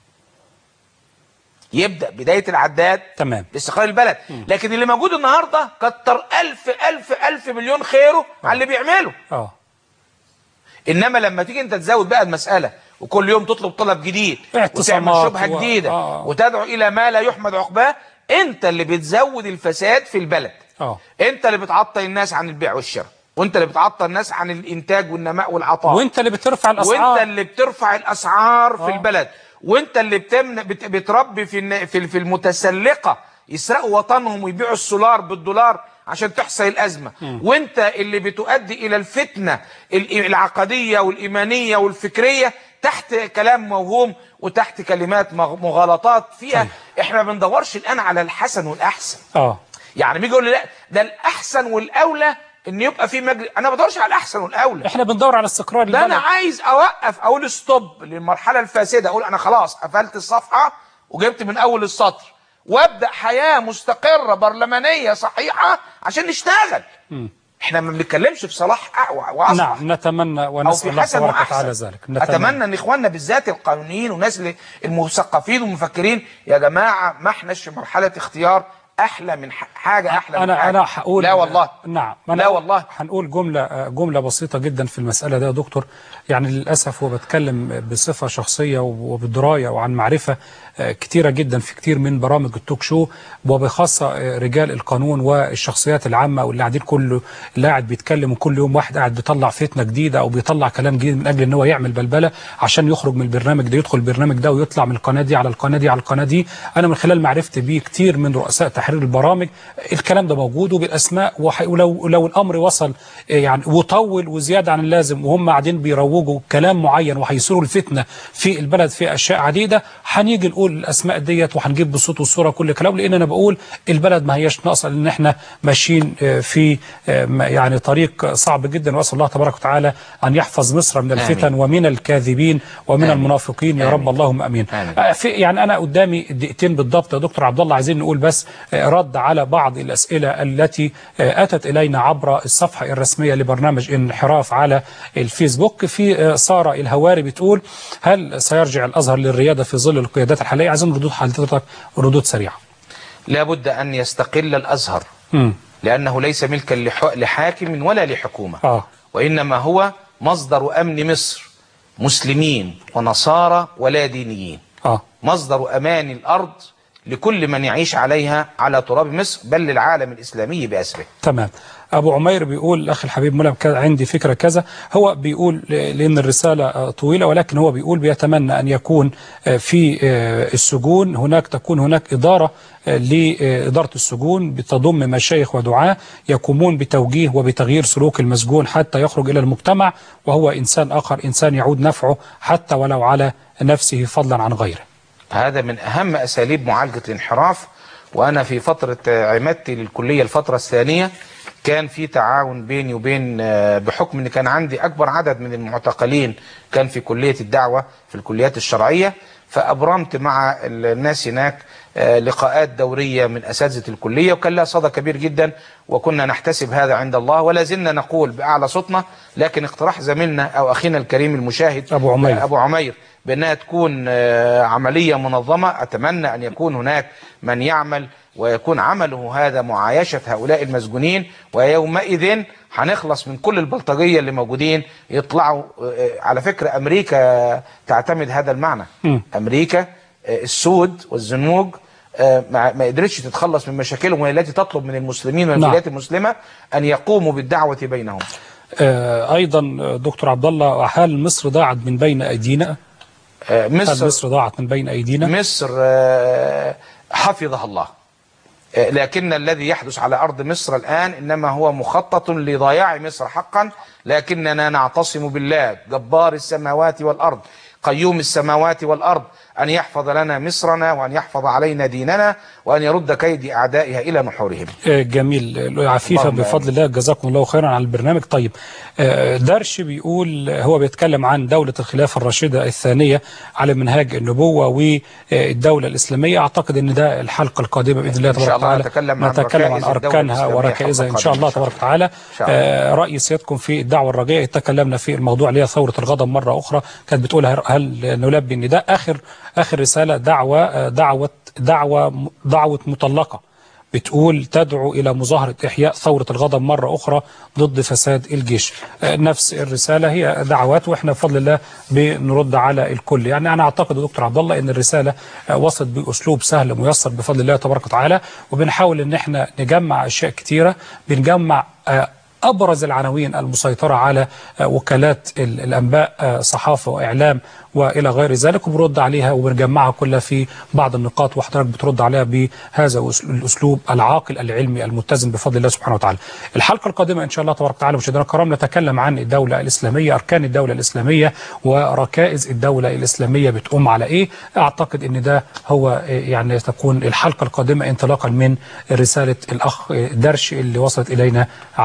يبدأ بداية العداد تمام لاستقرار البلد. م. لكن اللي موجود النهاردة كتر ألف ألف ألف مليون خيره على اللي بيعمله. اه إنما لما تيجي أنت تزود بقى المسألة وكل يوم تطلب طلب جديد وتعمل شبهة و... جديدة آه. وتدعو إلى ما لا يحمد عقباه، أنت اللي بتزود الفساد في البلد. اه أنت اللي بتعطل الناس عن البيع والشراء، وانت اللي بتعطل الناس عن الانتاج والنماء والعطاء، وانت اللي بترفع الاسعار، وانت اللي بترفع الاسعار آه. في البلد، وانت اللي بتمن بت... بتربي في في في المتسلقه يسرقوا وطنهم ويبيعوا السولار بالدولار عشان تحصل الازمه، م. وانت اللي بتؤدي الى الفتنه العقديه والايمانيه والفكريه تحت كلام موهوم وتحت كلمات مغالطات فيها. طيب. احنا ما بندورش الان على الحسن والاحسن. اه يعني بيجي يقول لي لا ده الاحسن والاولى ان يبقى في مجلس، انا ما بدورش على الاحسن والاولى، احنا بندور على استقرار البلد. ده انا عايز اوقف، اقول ستوب للمرحله الفاسده، اقول انا خلاص قفلت الصفحه وجبت من اول السطر وابدا حياه مستقره برلمانيه صحيحه عشان نشتغل. م. احنا ما بنتكلمش في صلاح واصلح. نعم نتمنى ونسال الله تبارك وتعالى ذلك. اتمنى ان اخواننا بالذات القانونيين والناس المثقفين والمفكرين، يا جماعه ما احناش في مرحله اختيار احلى من حاجه احلى أنا من حاجه. انا هقول لا والله. نعم لا والله. هنقول جمله جمله بسيطه جدا في المساله دي يا دكتور. يعني للاسف هو بتكلم بصفه شخصيه وبدرايه وعن معرفه كتيره جدا في كتير من برامج التوك شو، وبخاصه رجال القانون والشخصيات العامه واللي قاعدين كله اللي قاعد بيتكلم، وكل يوم واحد قاعد بيطلع فتنه جديده او بيطلع كلام جديد من اجل ان هو يعمل بلبله عشان يخرج من البرنامج ده يدخل البرنامج ده ويطلع من القناه دي على القناه دي على القناه دي. انا من خلال معرفتي بيه كتير من رؤساء تحرير البرامج الكلام ده موجود وبالاسماء، ولو لو الامر وصل يعني وطول وزياده عن اللازم وهم قاعدين بيروجوا كلام معين وهيثيروا الفتنه في البلد في اشياء عديده، هنيجي نقول الاسماء ديت وهنجيب بالصوت والصوره كل كلام، لان انا بقول البلد ما هياش ناقصه، لان احنا ماشيين في يعني طريق صعب جدا، واسال الله تبارك وتعالى ان يحفظ مصر من الفتن آمين. ومن الكاذبين ومن آمين. المنافقين يا آمين. رب اللهم امين, آمين. في يعني انا قدامي دقيقتين بالضبط يا دكتور عبد الله، عايزين نقول بس رد على بعض الاسئله التي اتت الينا عبر الصفحه الرسميه لبرنامج انحراف على الفيسبوك. في ساره الهواري بتقول هل سيرجع الازهر للرياده في ظل القيادات الحاليه؟ عايزين ردود حضرتك ردود سريعه. لابد ان يستقل الازهر م. لانه ليس ملكا لحاكم ولا لحكومه آه. وانما هو مصدر امن مصر، مسلمين ونصارى ولا دينيين آه. مصدر امان الارض لكل من يعيش عليها على تراب مصر، بل للعالم الإسلامي بأسره. تمام. أبو عمير بيقول الأخ الحبيب ملهم عندي فكرة كذا، هو بيقول لأن الرسالة طويلة ولكن هو بيقول بيتمنى أن يكون في السجون هناك تكون هناك إدارة لإدارة السجون بتضم مشايخ ودعاة يقومون بتوجيه وبتغيير سلوك المسجون حتى يخرج إلى المجتمع وهو إنسان آخر، إنسان يعود نفعه حتى ولو على نفسه فضلا عن غيره. هذا من أهم أساليب معالجة الانحراف. وأنا في فترة عمادتي للكلية الفترة الثانية كان في تعاون بيني وبين بحكم أن كان عندي أكبر عدد من المعتقلين كان في كلية الدعوة في الكليات الشرعية، فأبرمت مع الناس هناك لقاءات دورية من أساتذة الكلية وكان لها صدى كبير جدا، وكنا نحتسب هذا عند الله ولا زلنا نقول بأعلى صوتنا. لكن اقتراح زميلنا أو أخينا الكريم المشاهد أبو عمير, أبو عمير بأنها تكون عملية منظمة، أتمنى أن يكون هناك من يعمل ويكون عمله هذا معايشة هؤلاء المسجونين، ويومئذ هنخلص من كل البلطجية اللي موجودين يطلعوا. على فكرة أمريكا تعتمد هذا المعنى. م. أمريكا السود والزنوج ما قدرتش تتخلص من مشاكلهم، وهي التي تطلب من المسلمين والولايات المسلمة أن يقوموا بالدعوة بينهم. أيضا دكتور عبد الله، هل مصر ضاعت من بين أيدينا؟ مصر, مصر ضاعت من بين أيدينا؟ مصر حفظها الله، لكن الذي يحدث على أرض مصر الآن إنما هو مخطط لضياع مصر حقا. لكننا نعتصم بالله جبار السماوات والأرض قيوم السماوات والأرض أن يحفظ لنا مصرنا وأن يحفظ علينا ديننا وأن يرد كيد أعدائها إلى نحورهم. جميل. عفيفة بفضل الله، جزاكم الله خيرا على البرنامج. طيب درش بيقول هو بيتكلم عن دولة الخلافة الراشدة الثانية على منهاج النبوة والدولة الإسلامية. أعتقد أن ده الحلقة القادمة بإذن الله تبارك وتعالى نتكلم عن, نتكلم عن أركانها وركائزها إن شاء الله تبارك وتعالى. رأي سيادكم في الدعوة الرجائية، تكلمنا في الموضوع اللي هي ثورة الغضب مرة أخرى، كانت بتقول هل نلبي النداء. آخر آخر رسالة دعوة دعوة دعوة دعوة مطلقة بتقول تدعو إلى مظاهرة إحياء ثورة الغضب مرة أخرى ضد فساد الجيش. نفس الرسالة هي دعوات، وإحنا بفضل الله بنرد على الكل. يعني أنا أعتقد دكتور عبد الله إن الرسالة وصلت بأسلوب سهل ميسر بفضل الله تبارك وتعالى، وبنحاول إن إحنا نجمع أشياء كتيرة، بنجمع أبرز العناوين المسيطرة على وكالات الأنباء صحافة وإعلام وإلى غير ذلك، وبرد عليها وبنجمعها كلها في بعض النقاط، وحضرتك بترد عليها بهذا الأسلوب العاقل العلمي المتزن بفضل الله سبحانه وتعالى. الحلقة القادمة إن شاء الله تبارك وتعالى مشاهدينا الكرام نتكلم عن الدولة الإسلامية، أركان الدولة الإسلامية وركائز الدولة الإسلامية بتقوم على إيه. أعتقد إن ده هو يعني تكون الحلقة القادمة انطلاقا من رسالة الأخ درش اللي وصلت إلينا عبر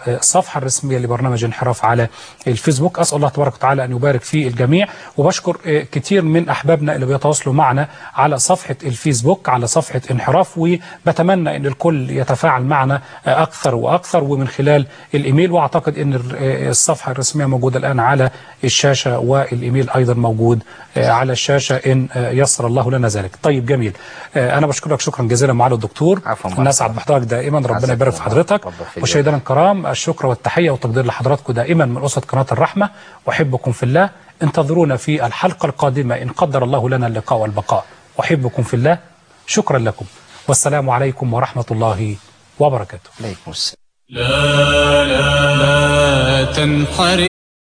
الصفحة الرسمية لبرنامج انحراف على الفيسبوك. أسأل الله تبارك وتعالى أن يبارك في الجميع، وبشكر كتير من أحبابنا اللي بيتواصلوا معنا على صفحة الفيسبوك على صفحة انحراف، وبتمنى أن الكل يتفاعل معنا أكثر وأكثر ومن خلال الإيميل، وأعتقد أن الصفحة الرسمية موجودة الآن على الشاشة، والإيميل أيضا موجود على الشاشة إن يسر الله لنا ذلك. طيب جميل، أنا بشكرك شكرا جزيلا معالي الدكتور، نسعد بحضرتك دائما، ربنا يبارك في حضرتك. مشاهدينا الكرام، الشكر والتحية والتقدير لحضراتكم دائما من أسرة قناة الرحمة، وأحبكم في الله. انتظرونا في الحلقة القادمة إن قدر الله لنا اللقاء والبقاء. أحبكم في الله، شكرا لكم، والسلام عليكم ورحمة الله وبركاته. عليكم السلام. لا لا لا تنحرف